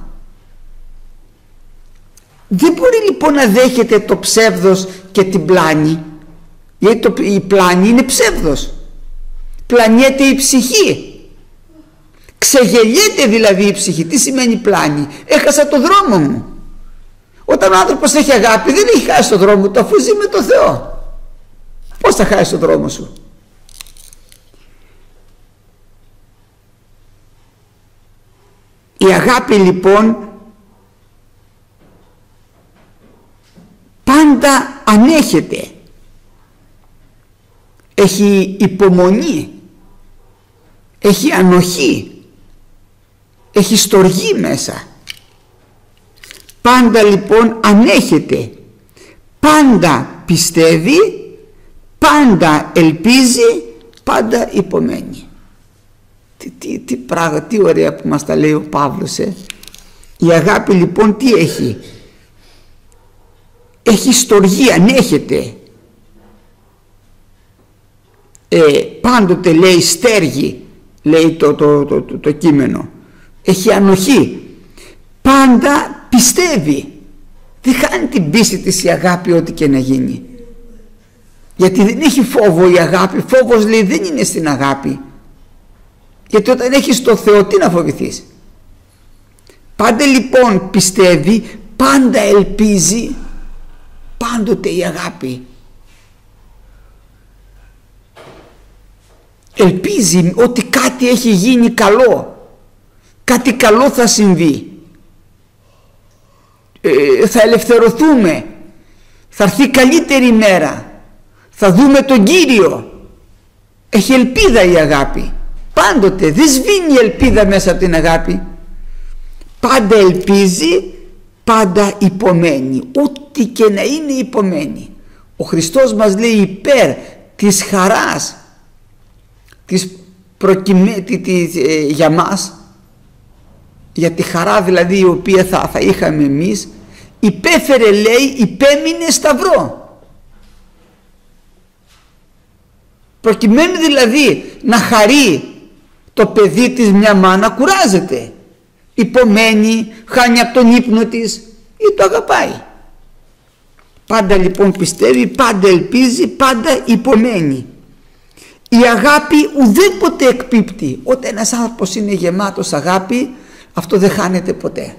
Δεν μπορεί λοιπόν να δέχεται το ψεύδος και την πλάνη, γιατί το, η πλάνη είναι ψεύδος. Πλανιέται η ψυχή, ξεγελιέται δηλαδή η ψυχή. Τι σημαίνει πλάνη? Έχασα το δρόμο μου. Όταν ο άνθρωπος έχει αγάπη δεν έχει χάσει το δρόμο του, αφού ζει με το Θεό. Πώς θα χάσει το δρόμο σου? Η αγάπη λοιπόν πάντα ανέχεται, έχει υπομονή, έχει ανοχή, έχει στοργή μέσα. Πάντα λοιπόν ανέχεται, πάντα πιστεύει, πάντα ελπίζει, πάντα υπομένει. Τι, τι, τι πράγμα, τι ωραία που μας τα λέει ο Παύλος. ε. Η αγάπη λοιπόν τι έχει? Έχει στοργή, ανέχεται, ε, πάντοτε λέει στέργει, λέει το, το, το, το, το κείμενο. Έχει ανοχή, πάντα πιστεύει, δεν χάνει την πίστη της η αγάπη ό,τι και να γίνει, γιατί δεν έχει φόβο η αγάπη. Φόβος λέει δεν είναι στην αγάπη, γιατί όταν έχεις το Θεό τι να φοβηθείς? Πάντα λοιπόν πιστεύει, πάντα ελπίζει, πάντοτε η αγάπη. Ελπίζει ότι κάτι έχει γίνει καλό, κάτι καλό θα συμβεί, ε, θα ελευθερωθούμε, θα έρθει καλύτερη μέρα, θα δούμε τον Κύριο. Έχει ελπίδα η αγάπη πάντοτε, δεν σβήνει η ελπίδα μέσα από την αγάπη. Πάντα ελπίζει, πάντα υπομένει, ό,τι και να είναι υπομένει. Ο Χριστός μας λέει υπέρ της χαράς της προκειμε... της, ε, για μας, για τη χαρά δηλαδή η οποία θα, θα είχαμε εμείς, υπέφερε, λέει, υπέμεινε σταυρό. Προκειμένου δηλαδή να χαρεί το παιδί της μια μάνα, κουράζεται, υπομένει, χάνει από τον ύπνο της ή το αγαπάει. Πάντα λοιπόν πιστεύει, πάντα ελπίζει, πάντα υπομένει. Η αγάπη ουδέποτε εκπίπτει. Όταν ένας άνθρωπος είναι γεμάτος αγάπη, αυτό δεν χάνεται ποτέ.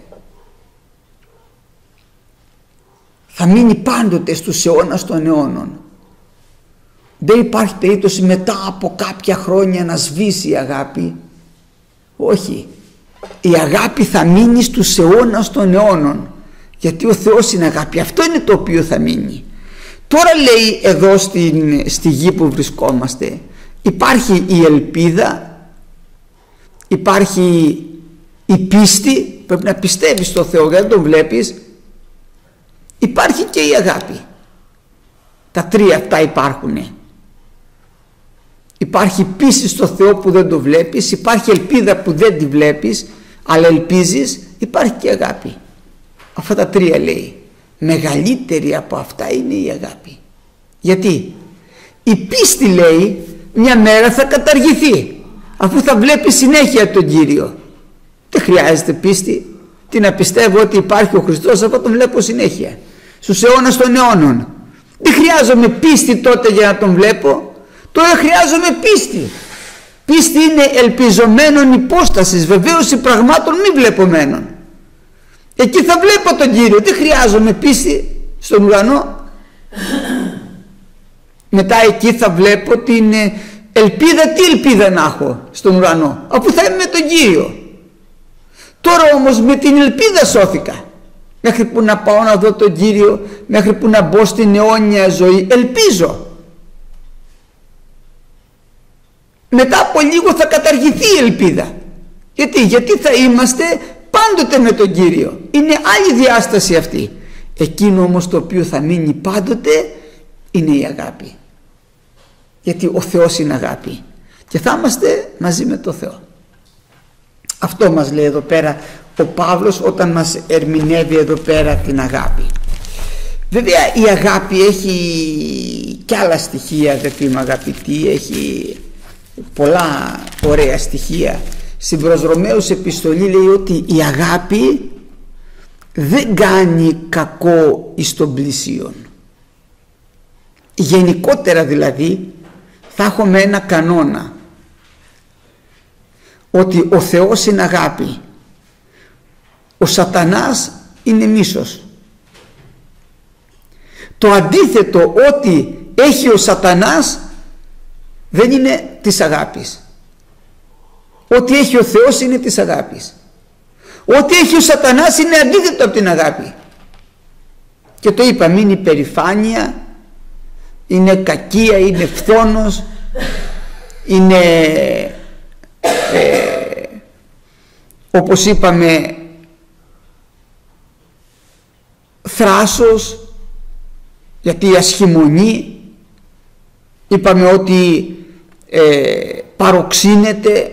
Θα μείνει πάντοτε στους αιώνας των αιώνων. Δεν υπάρχει περίπτωση μετά από κάποια χρόνια να σβήσει η αγάπη. Όχι. Η αγάπη θα μείνει στους αιώνας των αιώνων. Γιατί ο Θεός είναι αγάπη. Αυτό είναι το οποίο θα μείνει. Τώρα λέει εδώ στην, στη γη που βρισκόμαστε, υπάρχει η ελπίδα, υπάρχει η πίστη, πρέπει να πιστεύεις στο Θεό, δεν τον βλέπεις. Υπάρχει και η αγάπη. Τα τρία αυτά υπάρχουν. Υπάρχει πίστη στο Θεό που δεν το βλέπεις, υπάρχει ελπίδα που δεν τη βλέπεις αλλά ελπίζεις, υπάρχει και αγάπη. Αυτά τα τρία λέει. Μεγαλύτερη από αυτά είναι η αγάπη. Γιατί η πίστη, λέει, μια μέρα θα καταργηθεί, αφού θα βλέπει συνέχεια τον Κύριο. Δεν χρειάζεται πίστη. Τι να πιστεύω ότι υπάρχει ο Χριστός, αφού τον βλέπω συνέχεια στους αιώνας των αιώνων. Δεν χρειάζομαι πίστη τότε για να τον βλέπω. Τώρα χρειάζομαι πίστη. Πίστη είναι ελπιζομένων υπόστασης, βεβαίωση πραγμάτων μη βλεπομένων. Εκεί θα βλέπω τον Κύριο. Δεν χρειάζομαι πίστη στον ουρανό. Μετά εκεί θα βλέπω την ελπίδα. Τι ελπίδα να έχω στον ουρανό, αφού θα είμαι με τον Κύριο. Τώρα όμως με την ελπίδα σώθηκα. Μέχρι που να πάω να δω τον Κύριο, μέχρι που να μπω στην αιώνια ζωή, ελπίζω. Μετά από λίγο θα καταργηθεί η ελπίδα. Γιατί, γιατί θα είμαστε πάντοτε με τον Κύριο. Είναι άλλη διάσταση αυτή. Εκείνο όμως το οποίο θα μείνει πάντοτε είναι η αγάπη. Γιατί ο Θεός είναι αγάπη και θα είμαστε μαζί με τον Θεό. Αυτό μας λέει εδώ πέρα ο Παύλος όταν μας ερμηνεύει εδώ πέρα την αγάπη. Βέβαια η αγάπη έχει και άλλα στοιχεία, αδερφοί μου αγαπητοί, έχει πολλά ωραία στοιχεία. Στην προς Ρωμαίους επιστολή λέει ότι η αγάπη δεν κάνει κακό εις τον πλησίον. Γενικότερα δηλαδή θα έχουμε ένα κανόνα, ότι ο Θεός είναι αγάπη, ο σατανάς είναι μίσος. Το αντίθετο ότι έχει ο σατανάς δεν είναι της αγάπης. Ό,τι έχει ο Θεός είναι της αγάπης. Ό,τι έχει ο σατανάς είναι αντίθετο από την αγάπη. Και το είπαμε, είναι υπερηφάνεια, είναι κακία, είναι φθόνος, είναι ε, όπως είπαμε θράσος, γιατί ασχημονεί. Είπαμε ότι ε, παροξύνεται,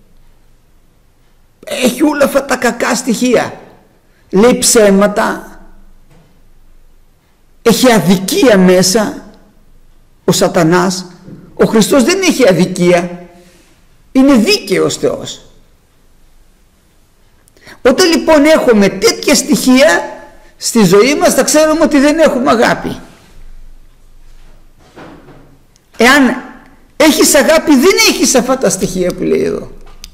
έχει όλα αυτά τα κακά στοιχεία, λέει ψέματα, έχει αδικία μέσα ο σατανάς. Ο Χριστός δεν έχει αδικία, είναι δίκαιος Θεός. Όταν λοιπόν έχουμε τέτοια στοιχεία στη ζωή μας, θα ξέρουμε ότι δεν έχουμε αγάπη. Εάν έχεις αγάπη, δεν έχεις αυτά τα στοιχεία που λέει εδώ.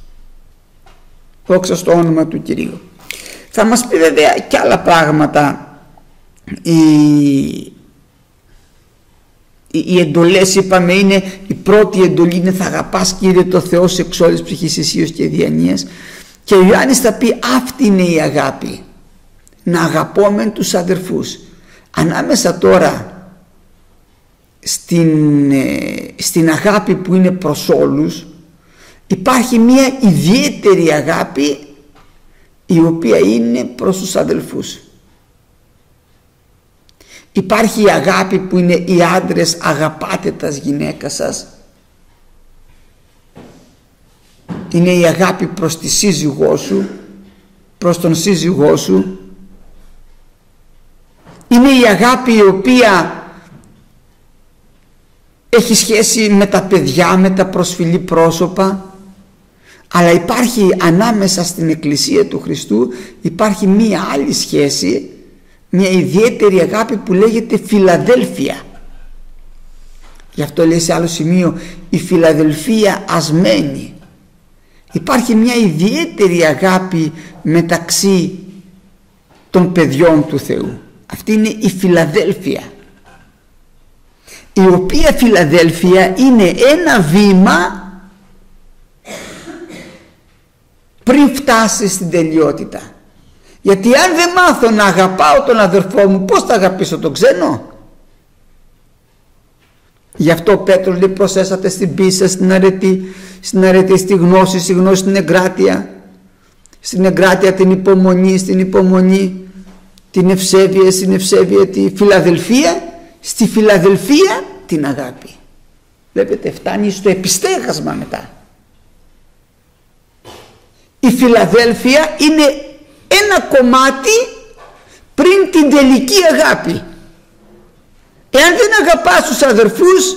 Δόξα στο όνομα του Κυρίου. Θα μας πει βέβαια και άλλα πράγματα η, οι εντολές, είπαμε, είναι η πρώτη εντολή είναι θα αγαπάς Κύριε το Θεό σε εξ όλης ψυχής, αισίως και διανοίας, και ο Ιωάννης θα πει αυτή είναι η αγάπη, να αγαπώμεν τους αδερφούς. Ανάμεσα τώρα στην, στην αγάπη που είναι προς όλους υπάρχει μια ιδιαίτερη αγάπη η οποία είναι προς τους αδελφούς. Υπάρχει η αγάπη που είναι οι άντρες αγαπάτε τας γυναίκα σας, είναι η αγάπη προς τη σύζυγό σου, προς τον σύζυγό σου, είναι η αγάπη η οποία έχει σχέση με τα παιδιά, με τα προσφυλή πρόσωπα, αλλά υπάρχει ανάμεσα στην Εκκλησία του Χριστού υπάρχει μία άλλη σχέση, μια ιδιαίτερη αγάπη που λέγεται φιλαδέλφια. Γι' αυτό λέει σε άλλο σημείο η φιλαδελφία ασμένη. Υπάρχει μια ιδιαίτερη αγάπη μεταξύ των παιδιών του Θεού. Αυτή είναι η φιλαδέλφια, η οποία φιλαδέλφια είναι ένα βήμα πριν φτάσει στην τελειότητα. Γιατί αν δεν μάθω να αγαπάω τον αδερφό μου, πώς θα αγαπήσω τον ξένο? Γι' αυτό ο Πέτρος λέει προσέσατε στην πίστη, στην αρετή, στην αρετή στη γνώση, στη γνώση στην εγκράτεια, στην εγκράτεια την υπομονή, στην υπομονή την ευσέβεια, στην ευσέβεια τη φιλαδελφία, στη φιλαδελφία την αγάπη. Βλέπετε, φτάνει στο επιστέγασμα μετά. Η φιλαδέλφια είναι ένα κομμάτι πριν την τελική αγάπη. Εάν δεν αγαπάς τους αδερφούς,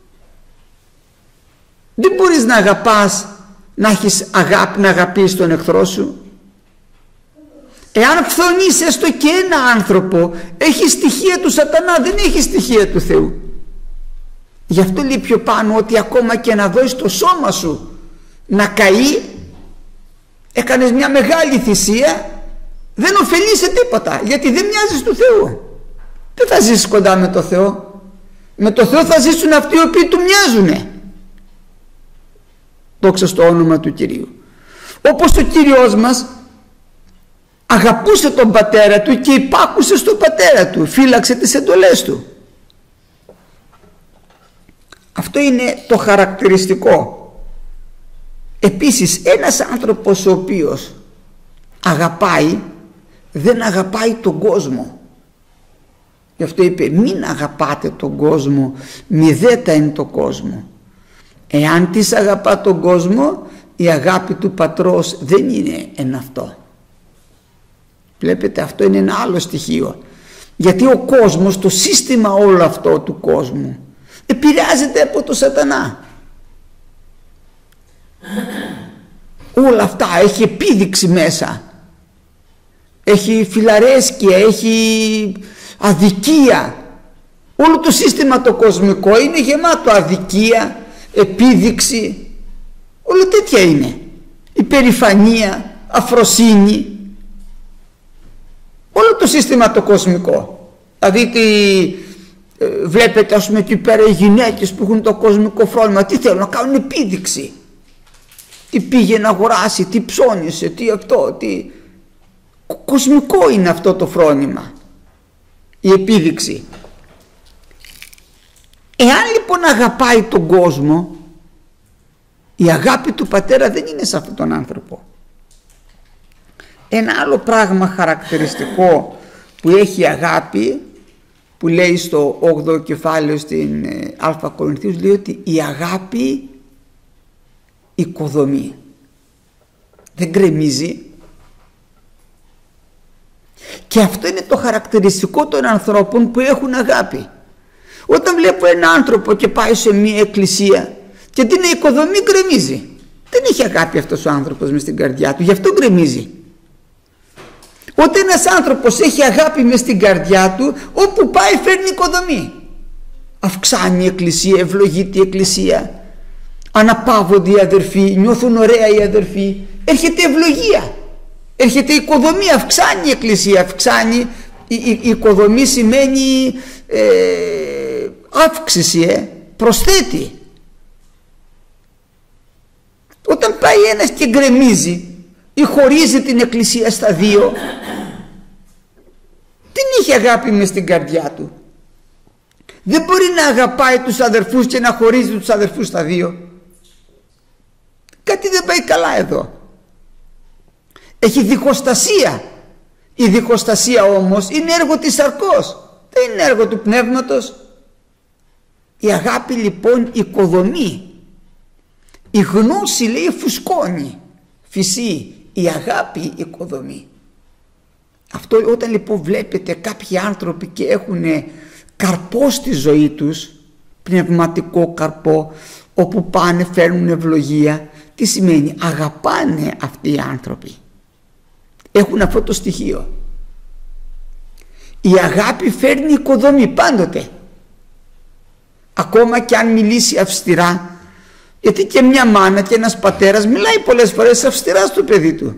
δεν μπορείς να αγαπάς, να έχεις αγάπη, να αγαπείς τον εχθρό σου. Εάν φθονείς έστω και ένα άνθρωπο, έχει στοιχεία του σατανά, δεν έχει στοιχεία του Θεού. Γι' αυτό λέει πιο πάνω ότι ακόμα και να δώσεις το σώμα σου να καεί, έκανες μια μεγάλη θυσία, δεν ωφελείσαι τίποτα, γιατί δεν μοιάζεις του Θεού. Δεν θα ζήσεις κοντά με το Θεό. Με το Θεό θα ζήσουν αυτοί οι οποίοι του μοιάζουνε. Δόξα στο όνομα του Κυρίου. Όπως ο Κύριος μας αγαπούσε τον πατέρα του και υπάκουσε στον πατέρα του, φύλαξε τις εντολές του. Αυτό είναι το χαρακτηριστικό. Επίσης, ένας άνθρωπος ο οποίος αγαπάει, δεν αγαπάει τον κόσμο. Γι' αυτό είπε μην αγαπάτε τον κόσμο, μηδέτα είναι το κόσμο. Εάν της αγαπά τον κόσμο, η αγάπη του πατρός δεν είναι εν αυτό. Βλέπετε, αυτό είναι ένα άλλο στοιχείο. Γιατί ο κόσμος, το σύστημα όλο αυτό του κόσμου επηρεάζεται από το σατανά. Όλα αυτά έχει επίδειξη μέσα. Έχει φιλαρέσκεια, έχει αδικία. Όλο το σύστημα το κοσμικό είναι γεμάτο αδικία, επίδειξη, όλα τέτοια είναι. Υπερηφανία, αφροσύνη, όλο το σύστημα το κοσμικό. Δηλαδή τι, ε, βλέπετε ας πούμε εκεί πέρα οι γυναίκες που έχουν το κοσμικό φρόνημα, τι θέλουν να κάνουν επίδειξη. Τι πήγε να αγοράσει, τι ψώνισε, τι αυτό, τι... Κοσμικό είναι αυτό το φρόνημα, η επίδειξη. Εάν λοιπόν αγαπάει τον κόσμο, η αγάπη του πατέρα δεν είναι σε αυτόν τον άνθρωπο. Ένα άλλο πράγμα χαρακτηριστικό που έχει αγάπη, που λέει στο όγδοο κεφάλαιο στην Α Κορινθίους, λέει ότι η αγάπη οικοδομεί, δεν γκρεμίζει. Και αυτό είναι το χαρακτηριστικό των ανθρώπων που έχουν αγάπη. Όταν βλέπω ένα άνθρωπο και πάει σε μια εκκλησία και την οικοδομή, γκρεμίζει. Δεν έχει αγάπη αυτός ο άνθρωπος μες στην καρδιά του, γι' αυτό γκρεμίζει. Όταν ένας άνθρωπος έχει αγάπη μες στην καρδιά του, όπου πάει φέρνει οικοδομή. Αυξάνει η εκκλησία, ευλογείται η εκκλησία, αναπαύονται οι αδερφοί, νιώθουν ωραία οι αδερφοί, έρχεται ευλογία, έρχεται η οικοδομή, αυξάνει η εκκλησία, αυξάνει η, η, η οικοδομή σημαίνει ε, αύξηση, ε, προσθέτει. Όταν πάει ένας και γκρεμίζει ή χωρίζει την εκκλησία στα δύο, δεν είχε αγάπη μες στην καρδιά του. Δεν μπορεί να αγαπάει τους αδερφούς και να χωρίζει τους αδερφούς στα δύο. Κάτι δεν πάει καλά εδώ. Έχει διχοστασία. Η διχοστασία όμως είναι έργο της σαρκός, δεν είναι έργο του πνεύματος. Η αγάπη λοιπόν οικοδομεί. Η γνώση, λέει, φουσκώνει, φυσεί. Η αγάπη οικοδομεί. Αυτό όταν λοιπόν βλέπετε κάποιοι άνθρωποι και έχουν καρπό στη ζωή τους, πνευματικό καρπό, όπου πάνε φέρνουν ευλογία, τι σημαίνει? Αγαπάνε αυτοί οι άνθρωποι. Έχουν αυτό το στοιχείο. Η αγάπη φέρνει οικοδομή πάντοτε. Ακόμα και αν μιλήσει αυστηρά, γιατί και μια μάνα και ένας πατέρας μιλάει πολλές φορές αυστηρά στο παιδί του.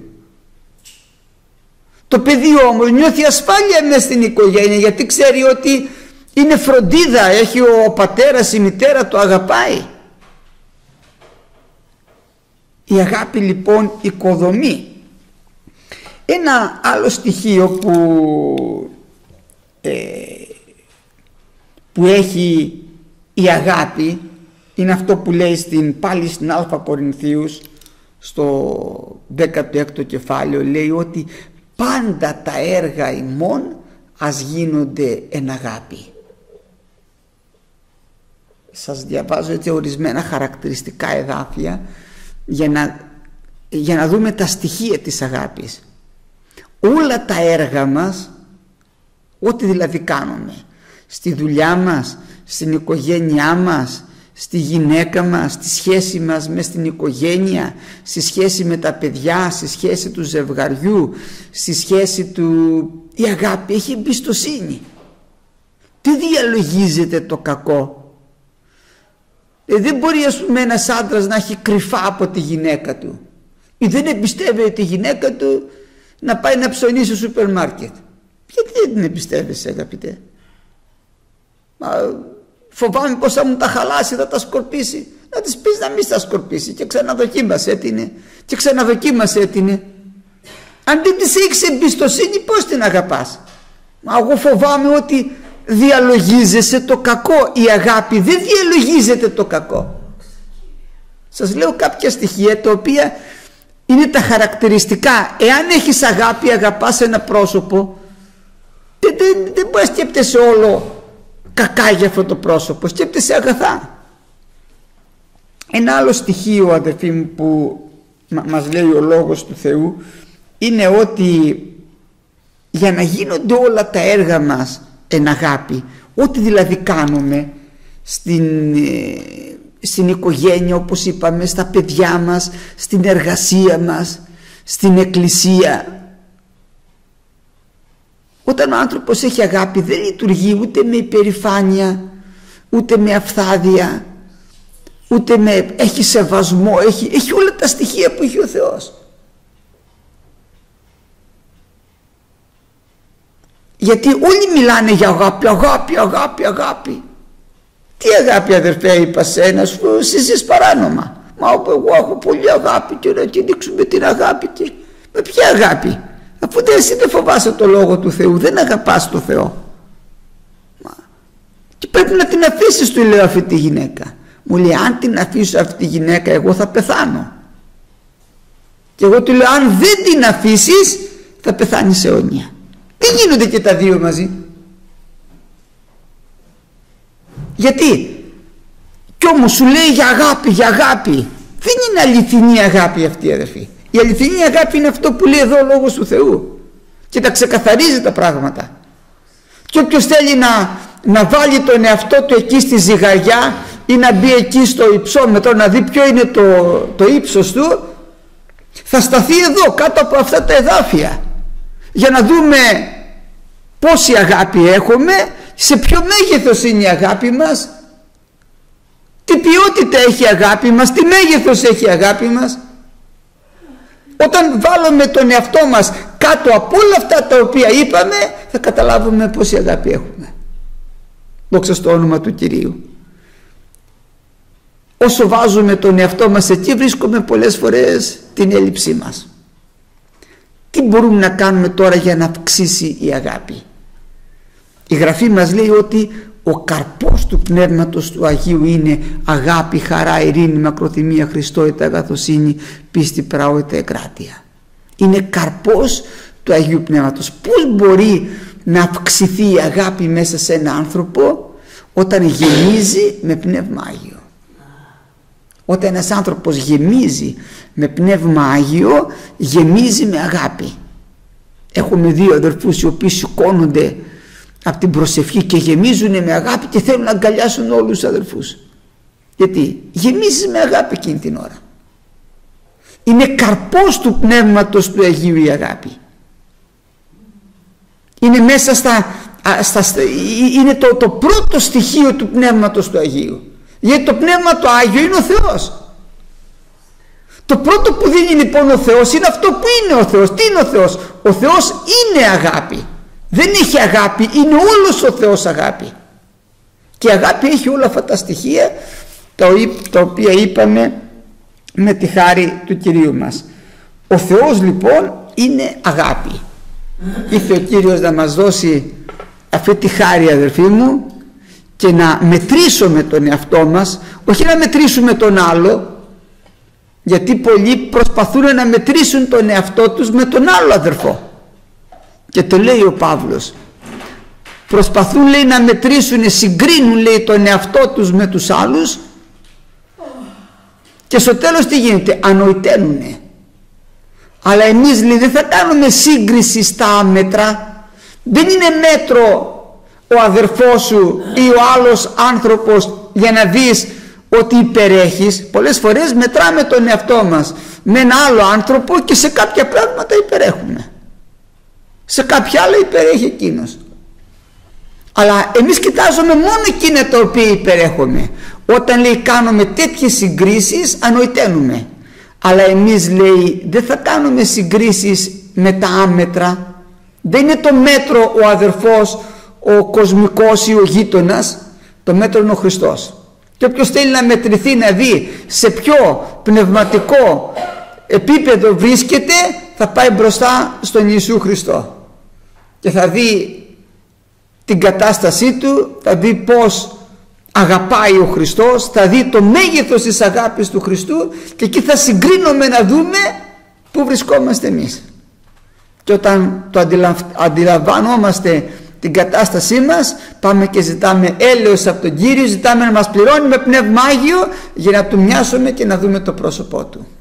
Το παιδί όμως νιώθει ασφάλεια μέσα στην οικογένεια, γιατί ξέρει ότι είναι φροντίδα, έχει ο πατέρας, η μητέρα το αγαπάει. Η αγάπη λοιπόν οικοδομεί. Ένα άλλο στοιχείο που, ε, που έχει η αγάπη είναι αυτό που λέει στην, πάλι στην Α Κορινθίους στο δέκατο έκτο κεφάλαιο, λέει ότι πάντα τα έργα ημών ας γίνονται εν αγάπη. Σας διαβάζω έτσι ορισμένα χαρακτηριστικά εδάφια για να, για να δούμε τα στοιχεία της αγάπης. Όλα τα έργα μας, ό,τι δηλαδή κάνουμε, στη δουλειά μας, στην οικογένειά μας, στη γυναίκα μας, στη σχέση μας μες στην οικογένεια, στη σχέση με τα παιδιά, στη σχέση του ζευγαριού, στη σχέση του... Η αγάπη έχει εμπιστοσύνη. Τι διαλογίζεται το κακό? Ε, δεν μπορεί, ας πούμε, ένας άντρας να έχει κρυφά από τη γυναίκα του ή δεν εμπιστεύεται τη γυναίκα του να πάει να ψωνίσει στο σούπερ μάρκετ. Γιατί δεν την εμπιστεύεσαι, αγαπητέ? Μα, φοβάμαι πως θα μου τα χαλάσει, θα τα σκορπίσει. Να της πεις να μην τα σκορπίσει και ξαναδοκίμασέ την και ξαναδοκίμασέ την. Αν δεν της έχεις εμπιστοσύνη, πώς την αγαπάς? Μα εγώ φοβάμαι ότι διαλογίζεσαι το κακό. Η αγάπη δεν διαλογίζεται το κακό. Σας λέω κάποια στοιχεία τα οποία είναι τα χαρακτηριστικά. Εάν έχεις αγάπη, αγαπάς ένα πρόσωπο, δεν, δεν, δεν μπορεί να σκέπτεσαι όλο κακά για αυτό το πρόσωπο, σκέπτεσαι αγαθά. Ένα άλλο στοιχείο, αδερφοί μου, που μας λέει ο Λόγος του Θεού είναι ότι για να γίνονται όλα τα έργα μας εν αγάπη, ό,τι δηλαδή κάνουμε στην, στην οικογένεια, όπως είπαμε, στα παιδιά μας, στην εργασία μας, στην εκκλησία, όταν ο άνθρωπος έχει αγάπη δεν λειτουργεί ούτε με υπερηφάνεια, ούτε με αυθάδεια, ούτε με... έχει σεβασμό, έχει, έχει όλα τα στοιχεία που έχει ο Θεός. Γιατί όλοι μιλάνε για αγάπη, αγάπη, αγάπη, αγάπη. Τι αγάπη, αδερφέ, είπα σένα, σου συζείς παράνομα. Μα εγώ έχω πολύ αγάπη και να τη δείξουμε την αγάπη. Και... με ποια αγάπη? Αφού δεν, εσύ δεν φοβάσαι το Λόγο του Θεού, δεν αγαπάς το Θεό. Μα... και πρέπει να την αφήσεις, του λέω αυτή τη γυναίκα. Μου λέει, αν την αφήσω αυτή τη γυναίκα εγώ θα πεθάνω. Και εγώ του λέω, αν δεν την αφήσεις θα πεθάνεις αιώνια. Δεν γίνονται και τα δύο μαζί. Γιατί? Κι όμως σου λέει για αγάπη, για αγάπη. Δεν είναι αληθινή αγάπη αυτή, αδερφοί. Η αληθινή αγάπη είναι αυτό που λέει εδώ ο Λόγος του Θεού και τα ξεκαθαρίζει τα πράγματα. Και όποιος θέλει να, να βάλει τον εαυτό του εκεί στη ζυγαριά ή να μπει εκεί στο υψόμετρο να δει ποιο είναι το, το ύψος του, θα σταθεί εδώ κάτω από αυτά τα εδάφια για να δούμε πόση αγάπη έχουμε, σε ποιο μέγεθος είναι η αγάπη μας, τι ποιότητα έχει η αγάπη μας, τι μέγεθος έχει η αγάπη μας. Όταν βάλουμε τον εαυτό μας κάτω από όλα αυτά τα οποία είπαμε, θα καταλάβουμε πόση αγάπη έχουμε. Δόξα στο όνομα του Κυρίου. Όσο βάζουμε τον εαυτό μας εκεί, βρίσκουμε πολλές φορές την έλλειψή μας. Τι μπορούμε να κάνουμε τώρα για να αυξήσει η αγάπη? Η Γραφή μας λέει ότι ο καρπός του Πνεύματος του Αγίου είναι αγάπη, χαρά, ειρήνη, μακροθυμία, Χριστότητα, αγαθοσύνη, πίστη, πραότητα, εγκράτεια. Είναι καρπός του Αγίου Πνεύματος. Πώς μπορεί να αυξηθεί η αγάπη μέσα σε έναν άνθρωπο? Όταν γεμίζει με Πνεύμα Άγιο. Όταν ένας άνθρωπος γεμίζει με Πνεύμα Άγιο, γεμίζει με αγάπη. Έχουμε δύο αδερφούς οι οποίοι σηκώνονται από την προσευχή και γεμίζουν με αγάπη και θέλουν να αγκαλιάσουν όλους τους αδερφούς. Γιατί γεμίζεις με αγάπη εκείνη την ώρα. Είναι καρπός του Πνεύματος του Αγίου η αγάπη. Είναι μέσα στα, στα είναι το, το πρώτο στοιχείο του Πνεύματος του Αγίου. Γιατί το Πνεύμα το Άγιο είναι ο Θεός. Το πρώτο που δίνει λοιπόν ο Θεός είναι αυτό που είναι ο Θεός. Τι είναι ο Θεός? Ο Θεός είναι αγάπη. Δεν έχει αγάπη, είναι όλος ο Θεός αγάπη. Και η αγάπη έχει όλα αυτά τα στοιχεία τα οποία είπαμε με τη χάρη του Κυρίου μας. Ο Θεός λοιπόν είναι αγάπη. Ήρθε ο Κύριος να μας δώσει αυτή τη χάρη, αδερφοί μου, και να μετρήσουμε τον εαυτό μας, όχι να μετρήσουμε τον άλλο, γιατί πολλοί προσπαθούν να μετρήσουν τον εαυτό τους με τον άλλο αδερφό. Και το λέει ο Παύλος, προσπαθούν λέει να μετρήσουν, συγκρίνουν λέει τον εαυτό τους με τους άλλους και στο τέλος τι γίνεται? Ανοηταίνουνε. Αλλά εμείς λέει δεν θα κάνουμε σύγκριση στα άμετρα. Δεν είναι μέτρο ο αδερφός σου ή ο άλλος άνθρωπος για να δεις ότι υπερέχεις. Πολλές φορές μετράμε τον εαυτό μας με ένα άλλο άνθρωπο και σε κάποια πράγματα υπερέχουμε, σε κάποια άλλα υπερέχει εκείνος. Αλλά εμείς κοιτάζουμε μόνο εκείνα τα οποία υπερέχουμε. Όταν λέει κάνουμε τέτοιες συγκρίσεις ανοηταίνουμε. Αλλά εμείς λέει δεν θα κάνουμε συγκρίσεις με τα άμετρα. Δεν είναι το μέτρο ο αδερφός, ο κοσμικός ή ο γείτονας. Το μέτρο είναι ο Χριστός. Και όποιος θέλει να μετρηθεί, να δει σε ποιο πνευματικό επίπεδο βρίσκεται, θα πάει μπροστά στον Ιησού Χριστό και θα δει την κατάστασή του, θα δει πως αγαπάει ο Χριστός, θα δει το μέγεθος της αγάπης του Χριστού και εκεί θα συγκρίνουμε να δούμε πού βρισκόμαστε εμείς. Και όταν το αντιλαμβανόμαστε την κατάστασή μας, πάμε και ζητάμε έλεος από τον Κύριο, ζητάμε να μας πληρώνει με Πνεύμα Άγιο για να του μοιάσουμε και να δούμε το πρόσωπό του.